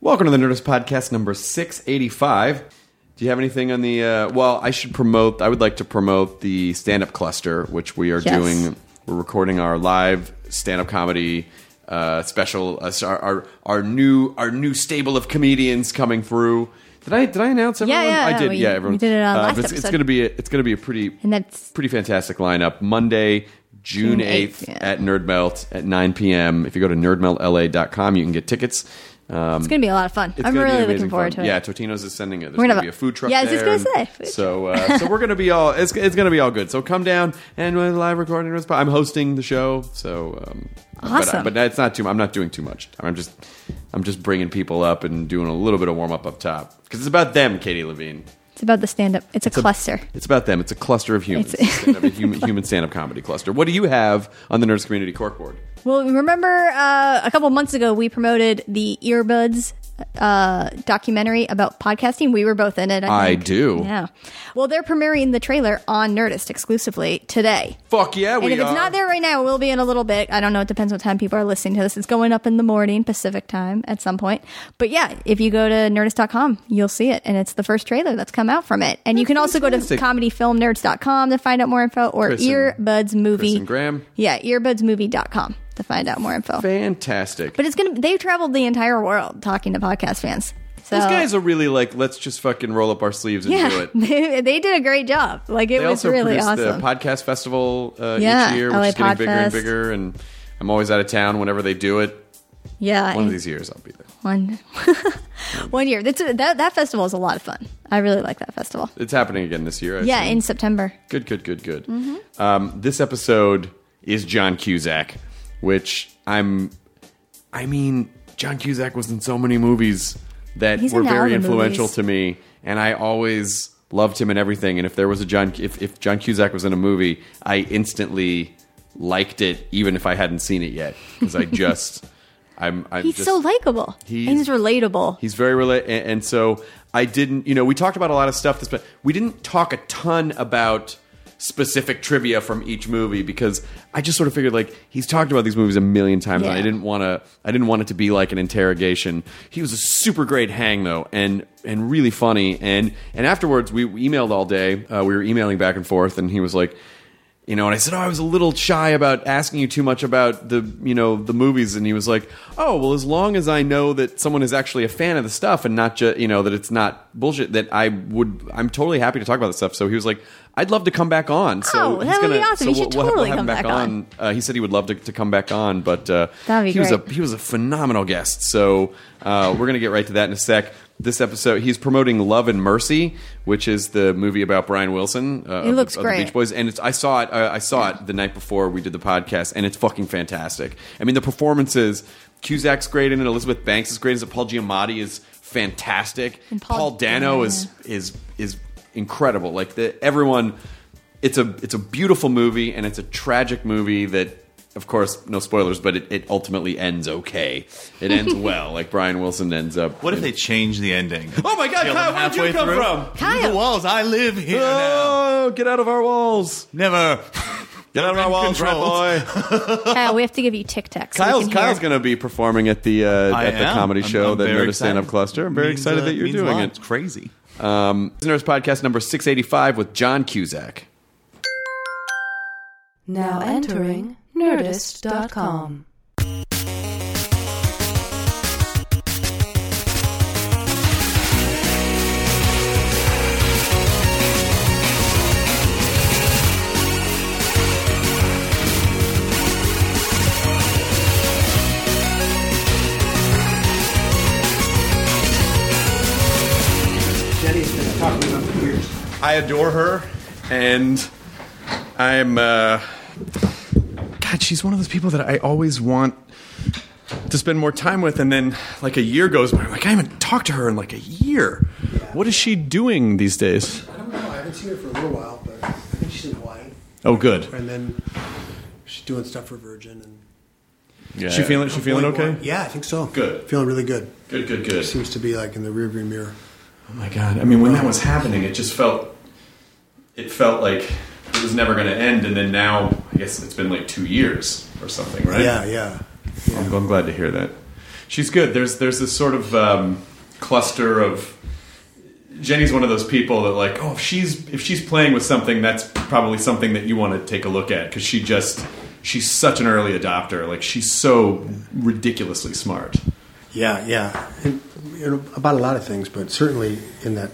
Welcome to the Nerdist Podcast number 685. Do you have anything on the... I would like to promote the stand-up cluster, which we are doing. We're recording our live stand-up comedy special. Our new stable of comedians coming through. Did I announce everyone? Yeah, I did. Everyone. We did it on last episode. It's gonna be a pretty fantastic lineup. Monday, June 8th at Nerdmelt at 9 p.m. If you go to nerdmeltla.com, you can get tickets. It's going to be a lot of fun. I'm really looking forward to it. Yeah, Totino's is sending it. There's going to be a food truck there. Yeah, I was just going to say. So we're going to be all... It's going to be all good. So come down and we're live recording. I'm hosting the show. So awesome. But it's not too... I'm not doing too much. I'm just bringing people up and doing a little bit of warm-up up top. Because it's about them, Katie Levine. It's about the stand-up. It's a cluster. It's about them. It's a cluster of humans. A human stand-up comedy cluster. What do you have on the Nerds Community Corkboard? Well, remember a couple months ago we promoted the Earbuds documentary about podcasting. We were both in it. I do. Yeah. Well, they're premiering the trailer on Nerdist exclusively today. Fuck yeah, we are. And if it's not there right now, it will be in a little bit. I don't know. It depends what time people are listening to this. It's going up in the morning, Pacific time at some point. But yeah, if you go to Nerdist.com, you'll see it. And it's the first trailer that's come out from it. And you can also go to comedyfilmnerds.com to find out more info, or Earbuds Movie. Chris and Graham. Yeah, earbudsmovie.com to find out more info. Fantastic. But they've traveled the entire world talking to podcast fans. So, those guys are really like, let's just fucking roll up our sleeves and do it. They did a great job. Like, it was really awesome. They also produce the podcast festival each year, which is getting bigger and bigger. And I'm always out of town whenever they do it. Yeah. One of these years I'll be there. One year. That festival is a lot of fun. I really like that festival. It's happening again this year. In September. Good. Mm-hmm. This episode is John Cusack, which John Cusack was in so many movies that were very influential to me, and I always loved him in everything. And if there was if John Cusack was in a movie, I instantly liked it, even if I hadn't seen it yet, because he's so likable. He's relatable. He's very relatable, and so I didn't. We talked about a lot of stuff, but we didn't talk a ton about specific trivia from each movie, because I just sort of figured, like, he's talked about these movies a million times, and I didn't want it to be like an interrogation. He was a super great hang, though, and really funny. And afterwards, we emailed all day. We were emailing back and forth, and he was like, and I said, I was a little shy about asking you too much about the movies. And he was like, oh, well, as long as I know that someone is actually a fan of the stuff and not just, that it's not bullshit, that I'm totally happy to talk about this stuff. So he was like, I'd love to come back on. So that would be awesome. You should totally come back on. He said he would love to come back on, but that'd be great. He was a phenomenal guest. So we're going to get right to that in a sec. This episode, he's promoting Love and Mercy, which is the movie about Brian Wilson. It looks great. The Beach Boys, and I saw it the night before we did the podcast, and it's fucking fantastic. I mean, the performances, Cusack's great in it, Elizabeth Banks is great in it, Paul Giamatti is fantastic, and Paul Dano is incredible. Like everyone, it's a beautiful movie, and it's a tragic movie that, of course, no spoilers, but it ultimately ends okay. It ends well. Like, Brian Wilson ends up... What if they change the ending? Oh my God, Kyle, where did you come from? Kyle! The walls, I live here now. Get out of our walls. Never. Get out of our walls, rat boy. Kyle, we have to give you Tic Tacs. Kyle's going to be performing at the comedy show, the Nerdist Stand-Up Cluster. I'm very excited that you're doing it. It's crazy. Nerdist Podcast number 685 with John Cusack. Now entering Nerdist.com. Jenny's been talking about for years. I adore her, and I'm... God, she's one of those people that I always want to spend more time with, and then like a year goes by, I'm like, I haven't talked to her in like a year. Yeah. What is she doing these days? I don't know. I haven't seen her for a little while, but I think she's in Hawaii. Oh, good. And then she's doing stuff for Virgin. And yeah. She feeling okay? Yeah, I think so. Good. Feeling really good. Good. Seems to be like in the rearview mirror. Oh my God. I mean, when that was happening, it felt like it was never going to end, and then now, I guess it's been like 2 years or something, right? Yeah. I'm glad to hear that. She's good. There's this sort of cluster of. Jenny's one of those people that like, oh, if she's playing with something, that's probably something that you want to take a look at because she's such an early adopter. Like she's so ridiculously smart. Yeah. And, about a lot of things, but certainly in that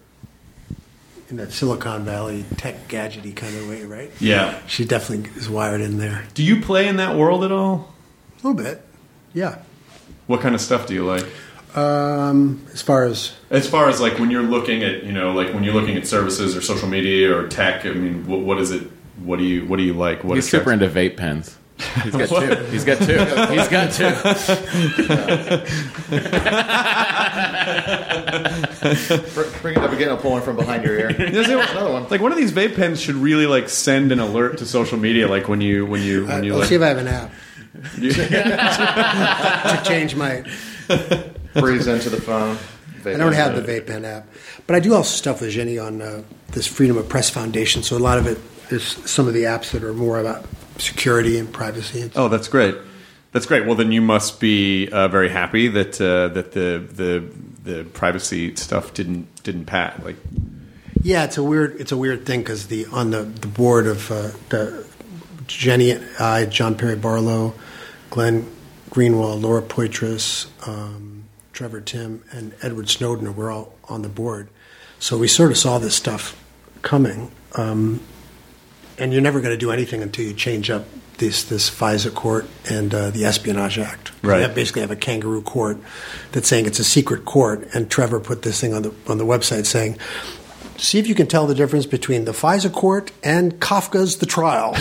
Silicon Valley tech gadgety kind of way, right? Yeah. She definitely is wired in there. Do you play in that world at all? A little bit. Yeah. What kind of stuff do you like? As far as like when you're looking at like when you're looking at services or social media or tech, I mean, what is it? What do you like? What He's super into vape pens. He's got two. He's got two. Bring it up again. I'll pull one from behind your ear. Another one. Like one of these vape pens should really like send an alert to social media. Like when you I'll like. see if I have an app to change my. Breeze into the phone. I don't have the Vape Pen app, but I do also stuff with Jenny on this Freedom of Press Foundation. So a lot of it is some of the apps that are more about security and privacy. Oh, that's great. That's great. Well, then you must be very happy that that the privacy stuff didn't pat. Like, yeah, it's a weird thing because on the board of the Jenny and I, John Perry Barlow, Glenn Greenwald, Laura Poitras, Trevor Tim, and Edward Snowden were all on the board. So we sort of saw this stuff coming. And you're never going to do anything until you change up this FISA court and the Espionage Act. Right. You basically have a kangaroo court that's saying it's a secret court. And Trevor put this thing on the website saying, see if you can tell the difference between the FISA court and Kafka's The Trial.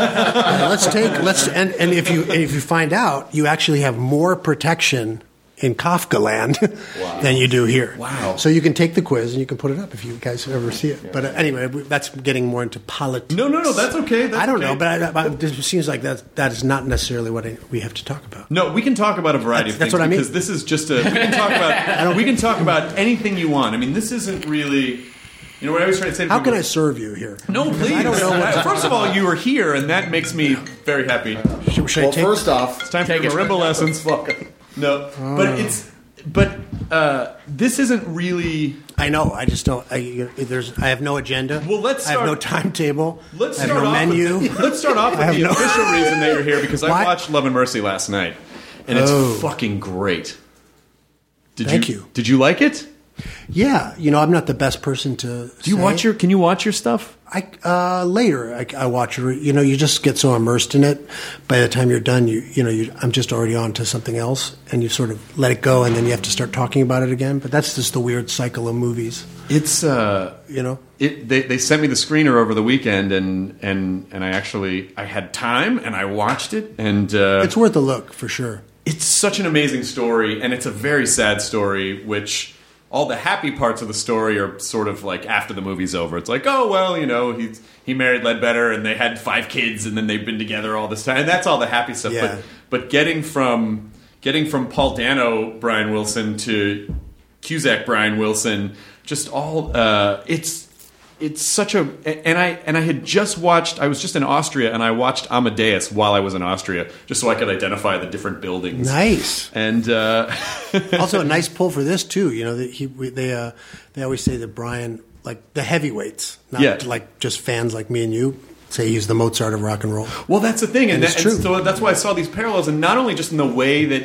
And if you find out, you actually have more protection in Kafka land than you do here. Wow. So you can take the quiz and you can put it up if you guys ever see it. Yeah. But anyway, that's getting more into politics. No, that's okay. I don't know, but it seems like that is not necessarily what we have to talk about. No, we can talk about a variety of things. That's what I mean. Because this is just we can talk about anything you want. I mean, this isn't really. You know what I was trying to say to How people? can I serve you here? No, please. I don't know. First of all, you are here, and that makes me very happy. Should I take First off, It's time for marimba lessons. No, but this isn't really. I know. I just don't. I have no agenda. Well, let's I have no start- timetable. Let's I have start no off menu. Let's start off with the official reason that you're here because I What? watched Love and Mercy last night, and it's fucking great. Thank you. Did you like it? Yeah, I'm not the best person to. Do you watch your? Can you watch your stuff? Later I watch it. You just get so immersed in it. By the time you're done, I'm just already on to something else, and you sort of let it go, and then you have to start talking about it again. But that's just the weird cycle of movies. It's They sent me the screener over the weekend, and I had time, and I watched it, and it's worth a look for sure. It's such an amazing story, and it's a very sad story, which. All the happy parts of the story are sort of like after the movie's over. It's like, oh, well, he married Ledbetter and they had 5 kids and then they've been together all this time. And that's all the happy stuff. Yeah. But getting from Paul Dano, Brian Wilson, to Cusack, Brian Wilson, just all it's such a and I had just watched. I was just in Austria and I watched Amadeus while I was in Austria, just so I could identify the different buildings. Nice. And also a nice pull for this too. They always say that Brian, like the heavyweights, not like just fans like me and you, say he's the Mozart of rock and roll. Well, that's the thing, and it's true. So that's why I saw these parallels, and not only just in the way that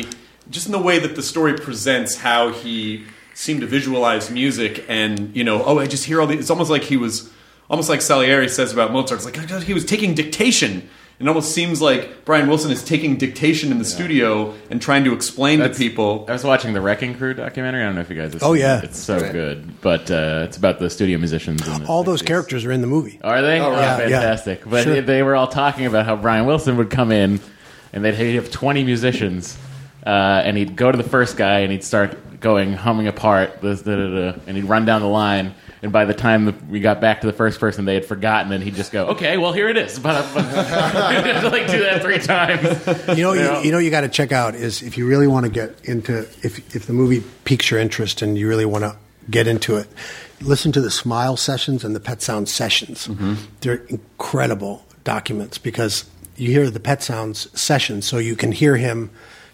the story presents how he seemed to visualize music, and I just hear all these. It's almost like Salieri says about Mozart. It's like he was taking dictation. It almost seems like Brian Wilson is taking dictation in the studio and trying to explain to people. I was watching the Wrecking Crew documentary. I don't know if you guys have seen yeah. it. It's so good. But it's about the studio musicians. All those characters are in the movie. Are they? Oh, right. Fantastic. Yeah. But Sure. they were all talking about how Brian Wilson would come in and he'd have 20 musicians and he'd go to the first guy and he'd start humming a part, and he'd run down the line. And by the time we got back to the first person, they had forgotten, and he'd just go, "Okay, well, here it is." But do that 3 times. You got to check out is if you really want to get into if the movie piques your interest and you really want to get into it, listen to the Smile Sessions and the Pet Sounds Sessions. Mm-hmm. They're incredible documents because you hear the Pet Sounds sessions, so you can hear him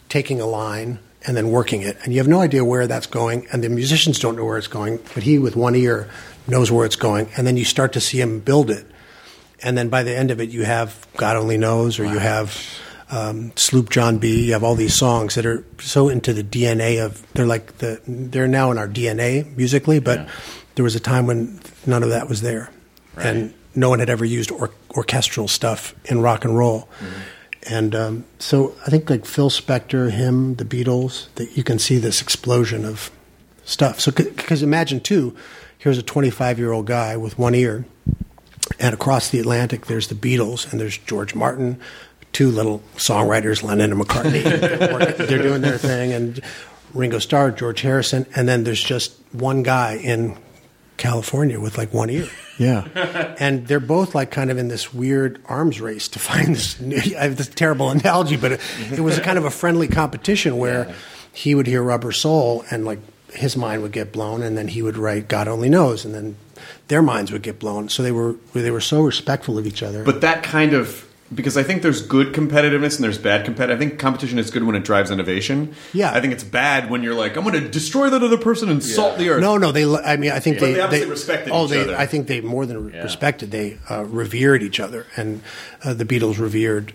taking a line and then working it, and you have no idea where that's going, and the musicians don't know where it's going, but he with one ear knows where it's going, and then you start to see him build it, and then by the end of it you have God Only Knows, or you have Sloop John B. You have all these songs that are so into the DNA of, they're now in our DNA musically, but there was a time when none of that was there, and no one had ever used orchestral stuff in rock and roll. And so I think like Phil Spector, him, the Beatles, that you can see this explosion of stuff. So because imagine too, here's a 25-year-old guy with one ear, and across the Atlantic there's the Beatles and there's George Martin, two little songwriters, Lennon and McCartney. They're doing their thing, and Ringo Starr, George Harrison, and then there's just one guy in California with like one ear. Yeah. And they're both like kind of in this weird arms race to find this. I have this terrible analogy, but it was a kind of a friendly competition where he would hear Rubber Soul and like his mind would get blown, and then he would write God Only Knows, and then their minds would get blown. So they were so respectful of each other. But that kind of, because I think there's good competitiveness and there's bad competitive. I think competition is good when it drives innovation. Yeah. I think it's bad when you're like, I'm going to destroy that other person and salt the earth. No, I think But they obviously respected each other. I think they more than respected. They revered each other, and the Beatles revered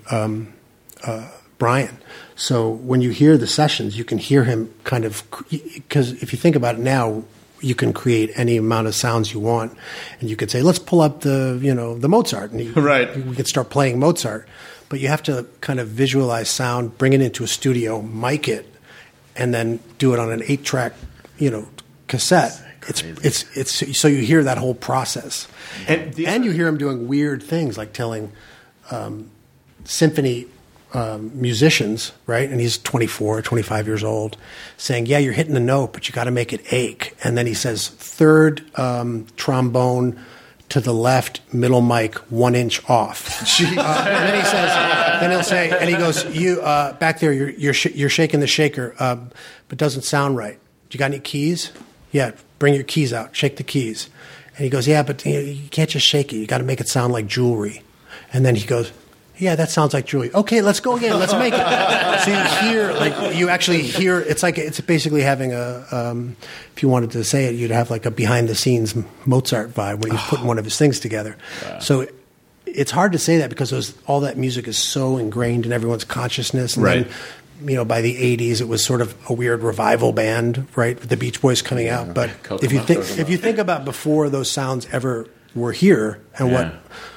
Brian. So when you hear the sessions, you can hear him kind of, because if you think about it now, you can create any amount of sounds you want, and you could say, let's pull up the Mozart, and we could start playing Mozart. But you have to kind of visualize sound, bring it into a studio, mic it, and then do it on an 8-track, cassette. It's so you hear that whole process, and you hear him doing weird things like telling symphony musicians, right? And he's 24, 25 years old, saying, yeah, you're hitting the note, but you got to make it ache. And then he says, third trombone to the left, middle mic, 1 inch off. And then he says, then he'll say, and he goes, you back there, you're shaking the shaker, but doesn't sound right. You got any keys? Yeah, bring your keys out, shake the keys. And he goes, yeah, but you can't just shake it. You got to make it sound like jewelry. And then he goes, yeah, that sounds like jewelry. Okay, let's go again. Let's make it. So you actually hear. It's basically having if you wanted to say it, you'd have like a behind the scenes Mozart vibe when he's putting one of his things together. Wow. So it's hard to say that because all that music is so ingrained in everyone's consciousness. And then, by the 80s, it was sort of a weird revival band, right? With the Beach Boys coming out. But if you think about before those sounds ever were here and what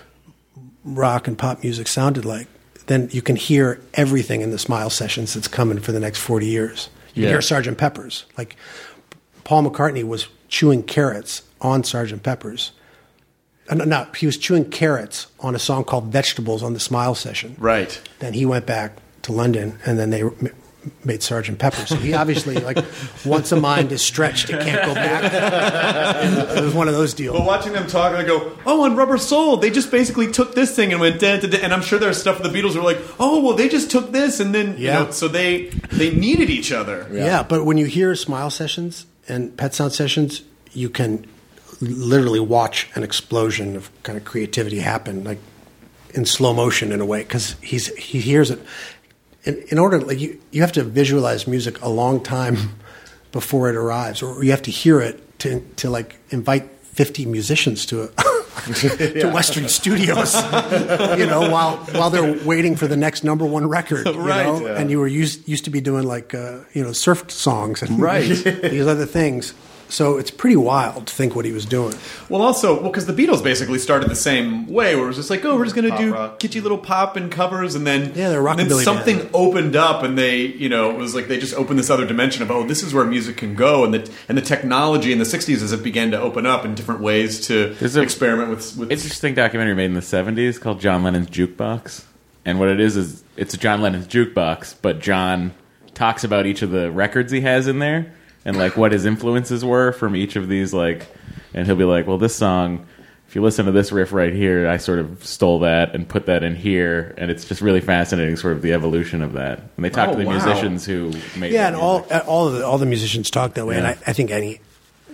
rock and pop music sounded like, then you can hear everything in the Smile Sessions that's coming for the next 40 years. You hear Sgt. Pepper's. Like, Paul McCartney was chewing carrots on Sgt. Pepper's. No, he was chewing carrots on a song called Vegetables on the Smile Session. Right. Then he went back to London, and then they made Sgt. Pepper. So he obviously, once a mind is stretched, it can't go back. It was one of those deals. But watching them talk, I go, on Rubber Soul, they just basically took this thing and went, da, da, da. And I'm sure there's stuff the Beatles were like, they just took this, and then, so they needed each other. Yeah, but when you hear Smile Sessions and Pet Sound Sessions, you can literally watch an explosion of kind of creativity happen, like in slow motion in a way, because he hears it. In order, you have to visualize music a long time before it arrives, or you have to hear it to invite 50 musicians to Western studios, while they're waiting for the next number one record, and you were used to be doing surf songs and these other things. So it's pretty wild to think what he was doing. Well, because the Beatles basically started the same way, where it was just like, we're just going to do kitschy little pop and covers, and then something opened up, and they, it was like they just opened this other dimension of, this is where music can go, and the technology in the 60s as it began to open up in different ways to experiment with. Interesting documentary made in the 70s called John Lennon's Jukebox, and what it is it's John Lennon's jukebox, but John talks about each of the records he has in there. And what his influences were from each of these, and he'll be like, well, this song, if you listen to this riff right here, I sort of stole that and put that in here, and it's just really fascinating, sort of the evolution of that. And they talk to the musicians who made and all the musicians talk that way. And I think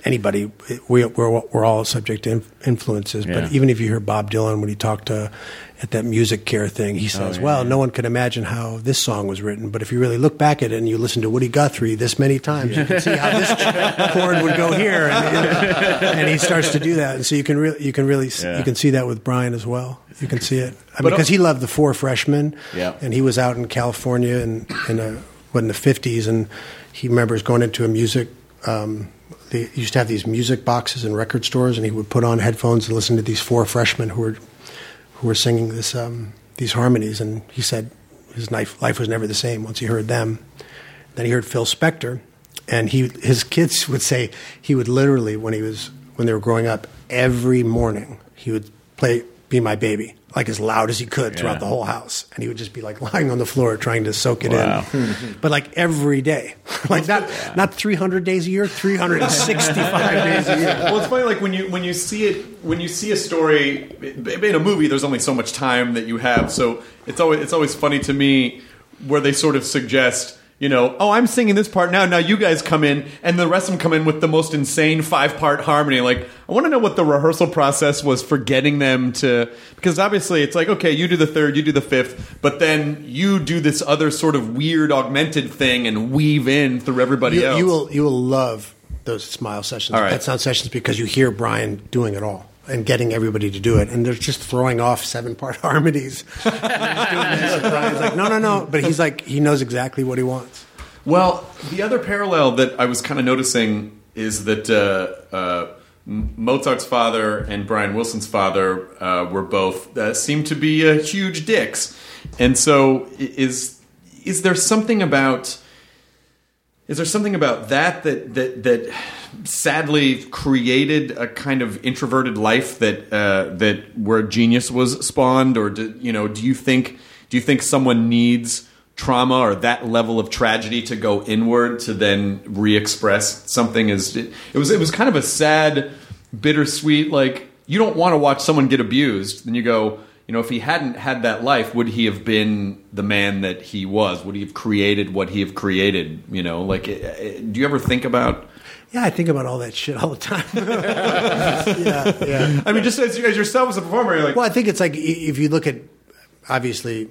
anybody, we're all subject to influences. Yeah. But even if you hear Bob Dylan when he talked at that Music Care thing, he says, no one could imagine how this song was written. But if you really look back at it and you listen to Woody Guthrie this many times, you can see how this chord would go here. And he starts to do that. And so you can see that with Brian as well. You can see it. Because he loved the Four Freshmen. Yeah. And he was out in California in the 50s, and he remembers going into a music. They used to have these music boxes in record stores, and he would put on headphones and listen to these Four Freshmen who were singing these harmonies. And he said his life was never the same once he heard them. Then he heard Phil Spector, and his kids would say he would literally, when they were growing up, every morning he would play "Be My Baby" like as loud as he could throughout the whole house, and he would just be like lying on the floor trying to soak it in, but like every day, like not 300 days a year, 365 days a year. Well, it's funny, like when you see a story in a movie, there's only so much time that you have, so it's always funny to me where they sort of suggest, I'm singing this part now you guys come in, and the rest of them come in with the most insane 5-part harmony. Like, I want to know what the rehearsal process was for getting them to, because obviously it's like, okay, you do the third, you do the fifth, but then you do this other sort of weird augmented thing and weave in through everybody else. You will love those Smile sessions, Pet Sound sessions, because you hear Brian doing it all and getting everybody to do it, and they're just throwing off 7-part harmonies. Brian's like, no, but he's like, he knows exactly what he wants. Well, the other parallel that I was kind of noticing is that Mozart's father and Brian Wilson's father were both seemed to be huge dicks, and so is there something about that sadly created a kind of introverted life that where genius was spawned, or do you think someone needs trauma or that level of tragedy to go inward to then re-express something? It was kind of a sad, bittersweet, like, you don't want to watch someone get abused, then you go, if he hadn't had that life, would he have been the man that he was? Would he have created what he have created? Like, do you ever think about? Yeah, I think about all that shit all the time. Yeah. I mean, just as yourself as a performer, you're like, well, I think it's like, if you look at, obviously,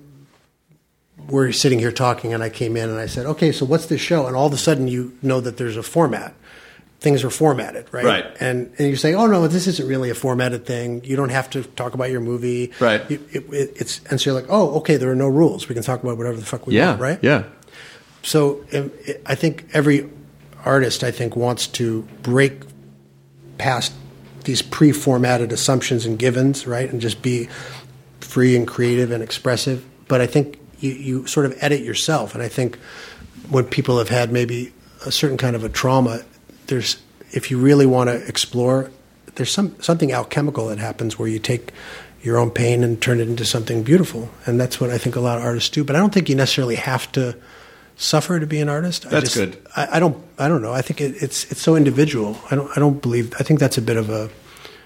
we're sitting here talking, and I came in and I said, okay, so what's this show? And all of a sudden you know that there's a format. Things are formatted, right? Right. And you say, oh, no, this isn't really a formatted thing. You don't have to talk about your movie. Right. And so you're like, oh, okay, there are no rules. We can talk about whatever the fuck we want, right? Yeah. So I think every artist, wants to break past these pre-formatted assumptions and givens, right? And just be free and creative and expressive. But I think you sort of edit yourself. And I think when people have had maybe a certain kind of a trauma, if you really want to explore, there's something alchemical that happens where you take your own pain and turn it into something beautiful. And that's what I think a lot of artists do. But I don't think you necessarily have to suffer to be an artist. That's good. I don't know. I think it's so individual. I think that's a bit of a,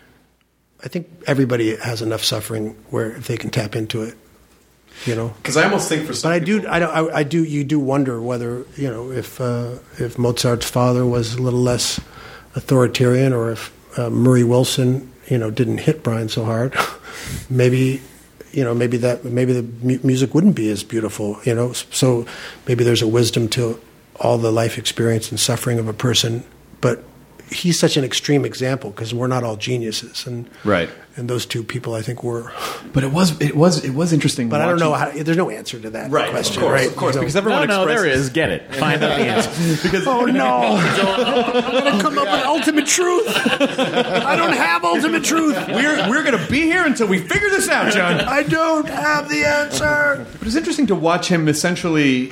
I think everybody has enough suffering where if they can tap into it, Because I almost think for some people, you do wonder whether, if Mozart's father was a little less authoritarian, or if Murray Wilson, didn't hit Brian so hard, maybe the music wouldn't be as beautiful, So maybe there's a wisdom to all the life experience and suffering of a person, but he's such an extreme example because we're not all geniuses, and right. And those two people, I think, were. But it was interesting. But I don't know there's no answer to that question, of course, because everyone there is. Get it. Find out the answer. Because oh no, I'm going to come up with ultimate truth. I don't have ultimate truth. We're going to be here until we figure this out, John. I don't have the answer. But it's interesting to watch him essentially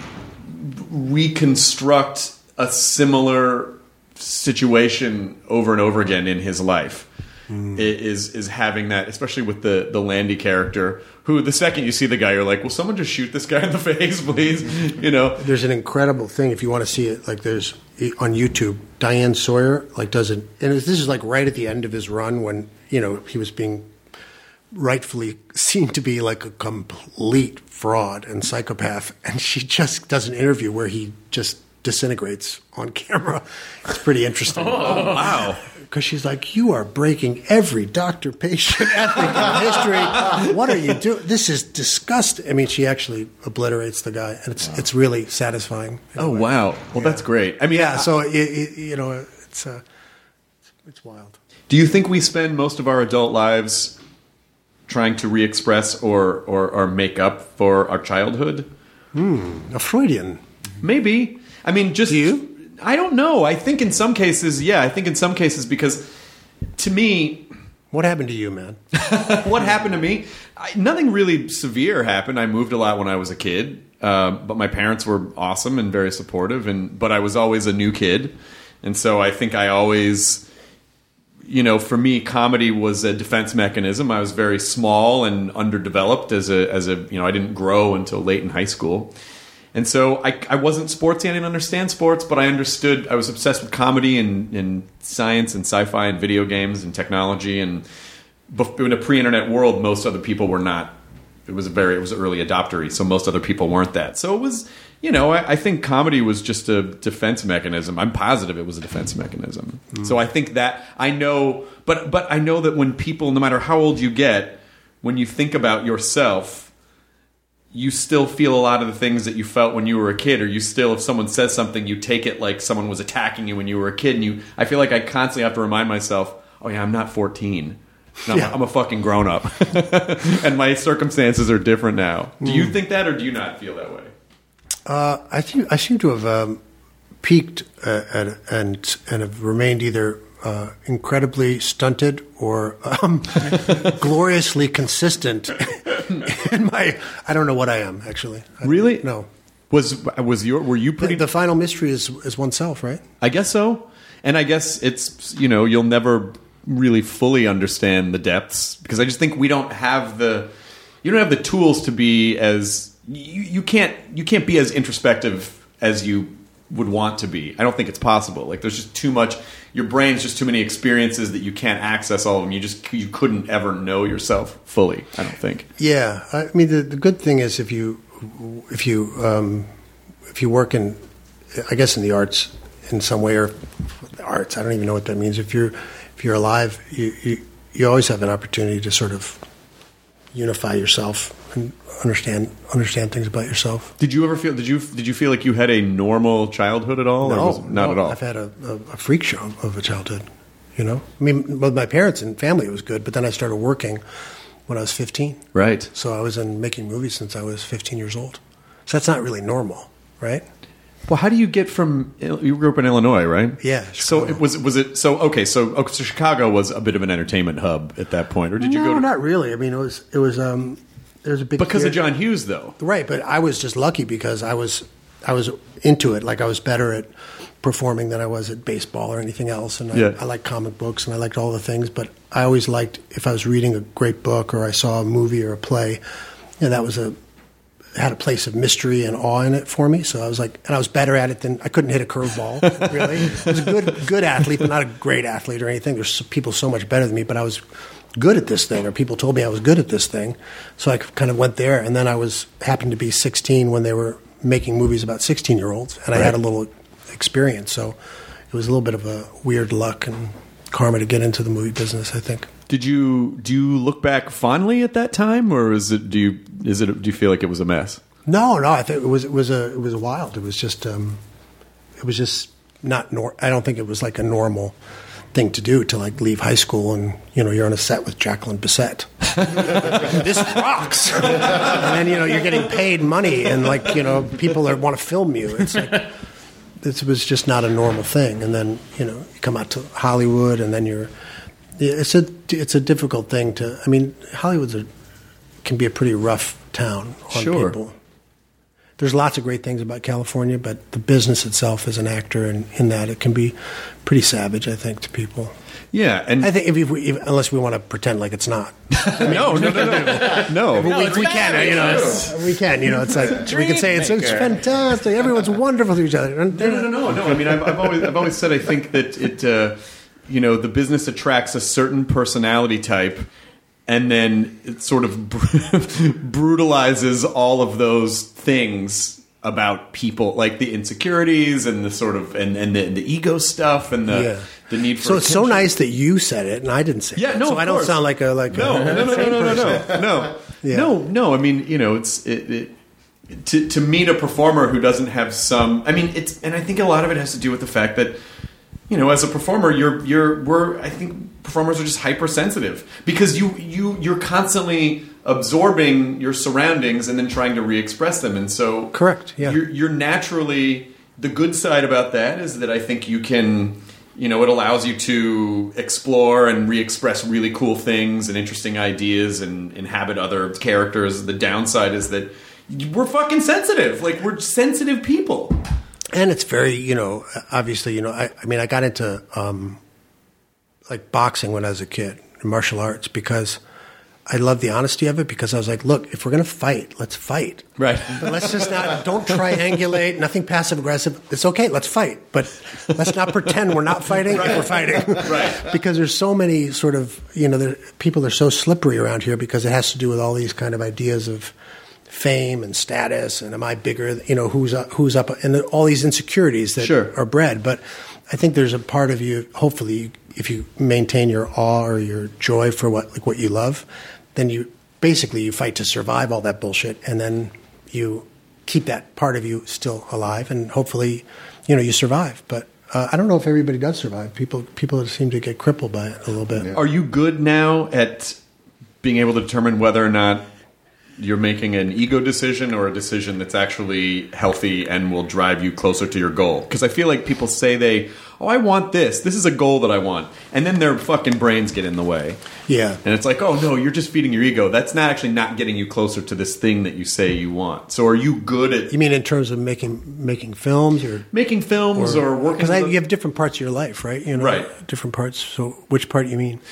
reconstruct a similar situation over and over again in his life. Is having that, especially with the Landy character, who the second you see the guy, you're like, will someone just shoot this guy in the face, please? There's an incredible thing if you want to see it. Like, there's on YouTube, Diane Sawyer does it, and this is like right at the end of his run when he was being rightfully seen to be like a complete fraud and psychopath, and she just does an interview where he just disintegrates on camera. It's pretty interesting. Wow. Because she's like, you are breaking every doctor-patient ethic in history. What are you doing? This is disgusting. I mean, she actually obliterates the guy, and it's really satisfying. Oh, wow. Well, that's great. I mean, Yeah, so, it's wild. do you think we spend most of our adult lives trying to re-express or make up for our childhood? A Freudian. Maybe. I mean, just... Do you? I don't know. I think in some cases, yeah. I think in some cases because, to me... What happened to you, man? What happened to me? Nothing really severe happened. I moved a lot when I was a kid, but my parents were awesome and very supportive. But I was always a new kid, and so I think I always, for me, comedy was a defense mechanism. I was very small and underdeveloped as a I didn't grow until late in high school. And so I wasn't sportsy. I didn't understand sports, but I understood. I was obsessed with comedy and science and sci-fi and video games and technology. And in a pre-internet world, most other people were not. It was early adoptery, so most other people weren't that. So it was, I think comedy was just a defense mechanism. I'm positive it was a defense mechanism. So I think that I know, but I know that when people, no matter how old you get, when you think about yourself, you still feel a lot of the things that you felt when you were a kid, or you still, if someone says something, you take it like someone was attacking you when you were a kid. And I feel like I constantly have to remind myself, oh yeah, I'm not 14. No, I'm a fucking grown up, and my circumstances are different now. Do you think that, or do you not feel that way? I seem to have peaked and have remained either incredibly stunted or gloriously consistent in my. I don't know what I am actually. Really? No. Were you pretty? The final mystery is oneself, right? I guess so, and I guess it's you'll never really fully understand the depths, because I just think we don't have the tools to be as you can't be as introspective as you would want to be. I don't think it's possible. Like, there's just too much. Your brain's just too many experiences that you can't access all of them. You couldn't ever know yourself fully, I don't think. Yeah, I mean the good thing is if you work in, I guess, in the arts in some way, or the arts, I don't even know what that means. If you're alive, you always have an opportunity to sort of unify yourself and understand things about yourself. Did you ever feel? Did you feel like you had a normal childhood at all? No, not at all. I've had a freak show of a childhood. I mean, with my parents and family, it was good. But then I started working when I was 15. Right. So I was making movies since I was 15 years old. So that's not really normal, right? Well, how do you get from? You grew up in Illinois, right? Yeah. Chicago. So was it? So okay. So Chicago was a bit of an entertainment hub at that point, or did you go? No, not really. I mean, it was there was a big because of John Hughes, though. Right, but I was just lucky because I was into it. Like, I was better at performing than I was at baseball or anything else. And I liked comic books and I liked all the things. But I always liked, if I was reading a great book or I saw a movie or a play, that was had a place of mystery and awe in it for me. So I was like, and I was better at it than, I couldn't hit a curveball, really. I was a good athlete, but not a great athlete or anything. There's people so much better than me, but I was good at this thing, or people told me I was good at this thing. So I kind of went there, and then I happened to be 16 when they were making movies about 16-year-olds, and I had a little experience. So it was a little bit of a weird luck and karma to get into the movie business, I think. Do you look back fondly at that time, or do you feel like it was a mess? No, I think it was wild. It was just not I don't think it was like a normal thing to do, to like leave high school and you're on a set with Jacqueline Bisset. This rocks. And then you're getting paid money and people want to film you. It's like it was just not a normal thing. And then you come out to Hollywood, and then it's a difficult thing to. I mean, Hollywood can be a pretty rough town on people. There's lots of great things about California, but the business itself as an actor, and in that, it can be pretty savage, I think, to people. Yeah, and I think unless we want to pretend like it's not. No. We can. We can. It's like we can say it's fantastic. Everyone's wonderful to each other. No. I mean, I've always said I think that it, the business attracts a certain personality type, and then it sort of brutalizes all of those things about people, like the insecurities and the sort of and the ego stuff and the need for. So it's so nice that you said it and I didn't say it. Yeah, no, so of I don't course. sound like a No. Yeah. No. I mean, to meet a performer who doesn't have some. I mean, and I think a lot of it has to do with the fact that, as a performer, I think performers are just hypersensitive because you're constantly absorbing your surroundings and then trying to re-express them, and so correct. Yeah, you're naturally. The good side about that is that I think you can. It allows you to explore and re-express really cool things and interesting ideas and inhabit other characters. The downside is that we're fucking sensitive. Like, we're sensitive people. And it's very, obviously, I mean, I got into like boxing when I was a kid, martial arts, because I love the honesty of it, because I was like, look, if we're going to fight, let's fight. Right. But let's just don't triangulate, nothing passive aggressive. It's okay, let's fight. But let's not pretend we're not fighting if we're fighting. Right. Because there's so many sort of, people are so slippery around here because it has to do with all these kind of ideas of fame and status and am I bigger, who's up, and all these insecurities that are bred. But I think there's a part of you, hopefully, if you maintain your awe or your joy for what you love, then you fight to survive all that bullshit, and then you keep that part of you still alive, and hopefully, you survive. But I don't know if everybody does survive. People seem to get crippled by it a little bit. Yeah. Are you good now at being able to determine whether or not you're making an ego decision or a decision that's actually healthy and will drive you closer to your goal? Because I feel like people say I want this. This is a goal that I want. And then their fucking brains get in the way. Yeah. And it's like, oh, no, you're just feeding your ego. That's not getting you closer to this thing that you say you want. So are you good at... You mean in terms of making films? Making films or working... Because you have different parts of your life, right? Right. Different parts. So which part do you mean?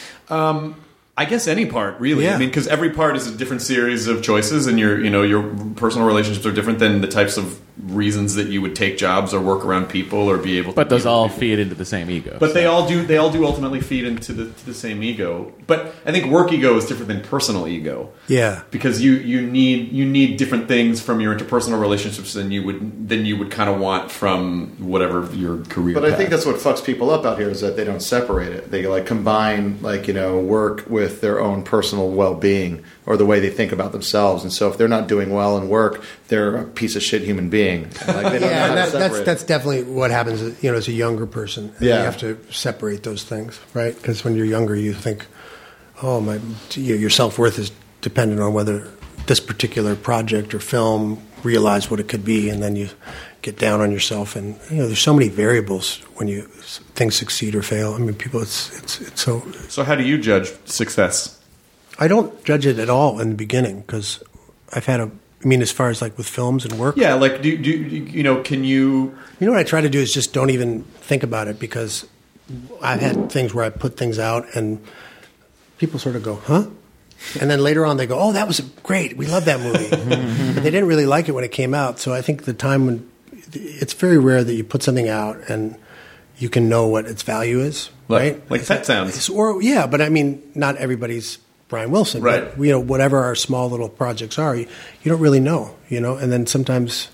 I guess any part, really. Yeah. I mean, because every part is a different series of choices, and your personal relationships are different than the types of reasons that you would take jobs or work around people or be able to. But those all feed into the same ego. But they all do. They all do ultimately feed into the same ego. But I think work ego is different than personal ego. Yeah. Because you need different things from your interpersonal relationships than you would kind of want from whatever your career. But I think that's what fucks people up out here is that they don't separate it. They combine work with their own personal well-being or the way they think about themselves. And so if they're not doing well in work, they're a piece of shit human being. They don't know how to separate it. That's definitely what happens. As a younger person, you have to separate those things, right? Because when you're younger, you think, your self-worth is dependent on whether this particular project or film realized what it could be, and then you get down on yourself. And there's so many variables when things succeed or fail. I mean, people, it's so. So how do you judge success? I don't judge it at all in the beginning because I've had as far as like with films and work. Yeah, like can you? What I try to do is just don't even think about it, because I've had things where I put things out and people sort of go, huh? And then later on they go, oh, that was great. We love that movie. But they didn't really like it when it came out. So I think the time when it's very rare that you put something out and you can know what its value is, right? Like Pet Sounds. But I mean, not everybody's Brian Wilson. Right. But, whatever our small little projects are, you don't really know, and then sometimes,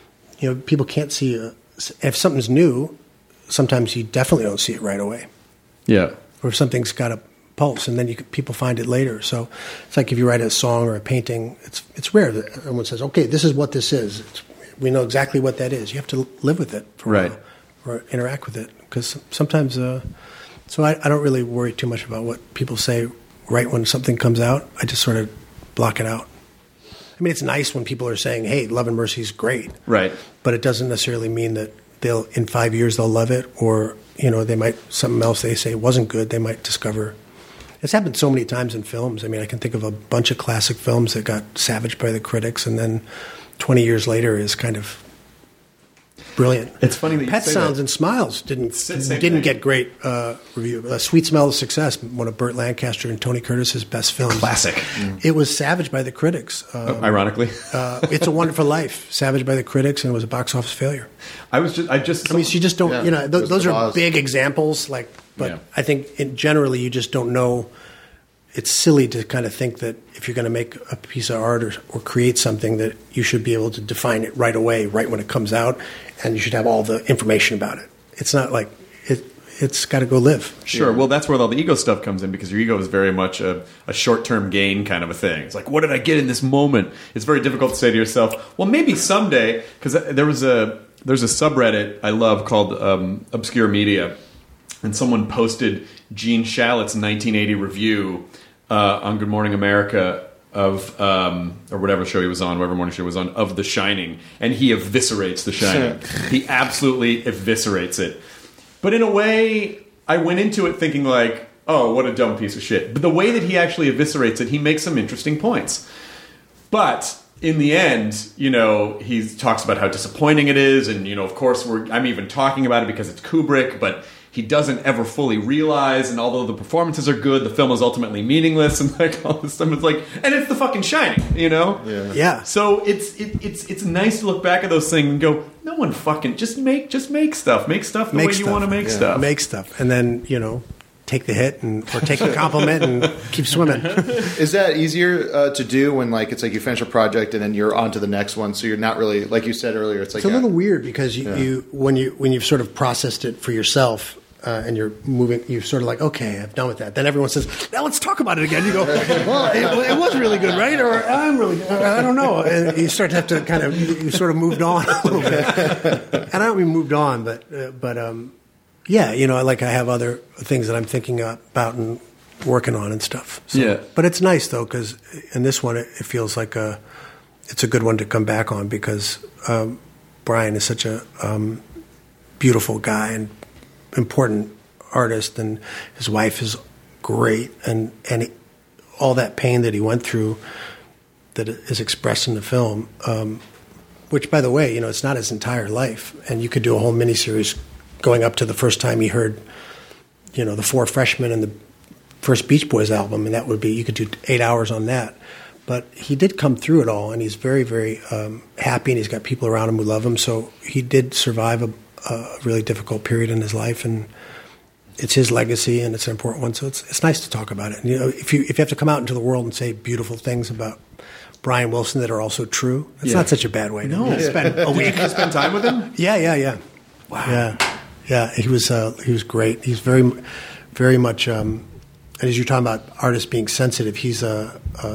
people can't see, if something's new, sometimes you definitely don't see it right away. Yeah. Or if something's got a pulse, and then people find it later. So it's like if you write a song or a painting, it's rare that everyone says, okay, this is what this is. We know exactly what that is. You have to live with it for a while, or interact with it. Because sometimes, so I don't really worry too much about what people say right when something comes out. I just sort of block it out. I mean, it's nice when people are saying, hey, Love and Mercy is great. Right. But it doesn't necessarily mean that in 5 years they'll love it, or, they might, something else they say wasn't good, they might discover. It's happened so many times in films. I mean, I can think of a bunch of classic films that got savaged by the critics, and then 20 years later is kind of brilliant. It's funny that you Pet say Sounds that. and Smiles didn't get great review. Sweet Smell of Success, one of Burt Lancaster and Tony Curtis's best films. Classic. It was savaged by the critics. Ironically. It's a Wonderful Life, savaged by the critics, and it was a box office failure. I mean, you just don't. Yeah, those are big examples. But I think generally you just don't know. it's silly to kind of think that if you're going to make a piece of art or create something that you should be able to define it right away, right when it comes out, and you should have all the information about it. It's not like it's got to go live. Sure. Well, that's where all the ego stuff comes in, because your ego is very much a short-term gain kind of a thing. It's like, what did I get in this moment? It's very difficult to say to yourself, well, maybe someday, because there's a subreddit I love called Obscure Media, and someone posted Gene Shalit's 1980 review on Good Morning America of or whatever show he was on, whatever morning show he was on, of The Shining, and he eviscerates The Shining. He absolutely eviscerates it. But in a way, I went into it thinking like, oh, what a dumb piece of shit. But the way that he actually eviscerates it, he makes some interesting points. But in the end, you know, he talks about how disappointing it is, and, you know, of course, I'm even talking about it because it's Kubrick, but he doesn't ever fully realize, and although the performances are good, the film is ultimately meaningless, and like all this stuff. It's like, and it's The fucking Shining, you know? Yeah. So it's nice to look back at those things and go, no one fucking just make stuff, make stuff the way you want to make stuff, make stuff, and then, you know, take the hit or take the compliment and keep swimming. Is that easier to do when like it's like you finish a project and then you're on to the next one? So you're not really, like you said earlier, it's like it's a little weird because you when you've sort of processed it for yourself. And you're moving, you're sort of like, okay, I'm done with that. Then everyone says, now let's talk about it again. You go, well, it was really good, right? Or I'm really good. I don't know. And you start to have to kind of, you sort of moved on a little bit. And I don't mean moved on, but yeah, you know, like I have other things that I'm thinking about and working on and stuff. So, yeah. But it's nice, though, because in this one, it feels like it's a good one to come back on because Brian is such a beautiful guy and important artist, and his wife is great, and all that pain that he went through that is expressed in the film, which, by the way, you know, it's not his entire life, and you could do a whole miniseries going up to the first time he heard, you know, the Four Freshmen and the first Beach Boys album, and that would be, you could do 8 hours on that. But he did come through it all, and he's very, very happy, and he's got people around him who love him, so he did survive a really difficult period in his life, and it's his legacy, and it's an important one. So it's nice to talk about it. And, you know, if you have to come out into the world and say beautiful things about Brian Wilson that are also true, it's not such a bad way to spend a week. Did you spend time with him? Yeah. Wow. Yeah. He was great. He's very, very much. And as you're talking about artists being sensitive, he's the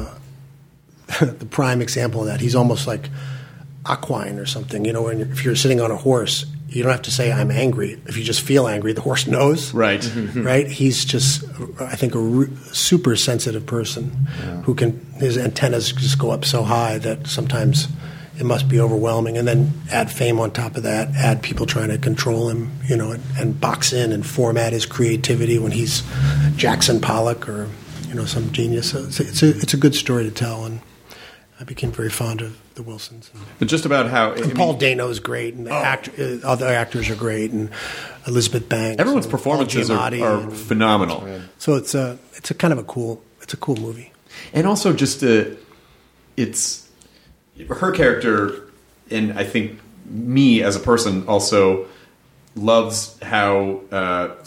prime example of that. He's almost like equine or something. You know, if you're sitting on a horse, you don't have to say, I'm angry. If you just feel angry, the horse knows. Right. Right? He's just, I think, a super sensitive person who his antennas just go up so high that sometimes it must be overwhelming. And then add fame on top of that, add people trying to control him, you know, and box in and format his creativity when he's Jackson Pollock or, you know, some genius. So it's a good story to tell, and I became very fond of the Wilsons. But just about how... Paul Dano is great, and other actors are great, and Elizabeth Banks. Everyone's performances are phenomenal. So it's a kind of a cool movie. And also just it's her character, and I think me as a person also loves how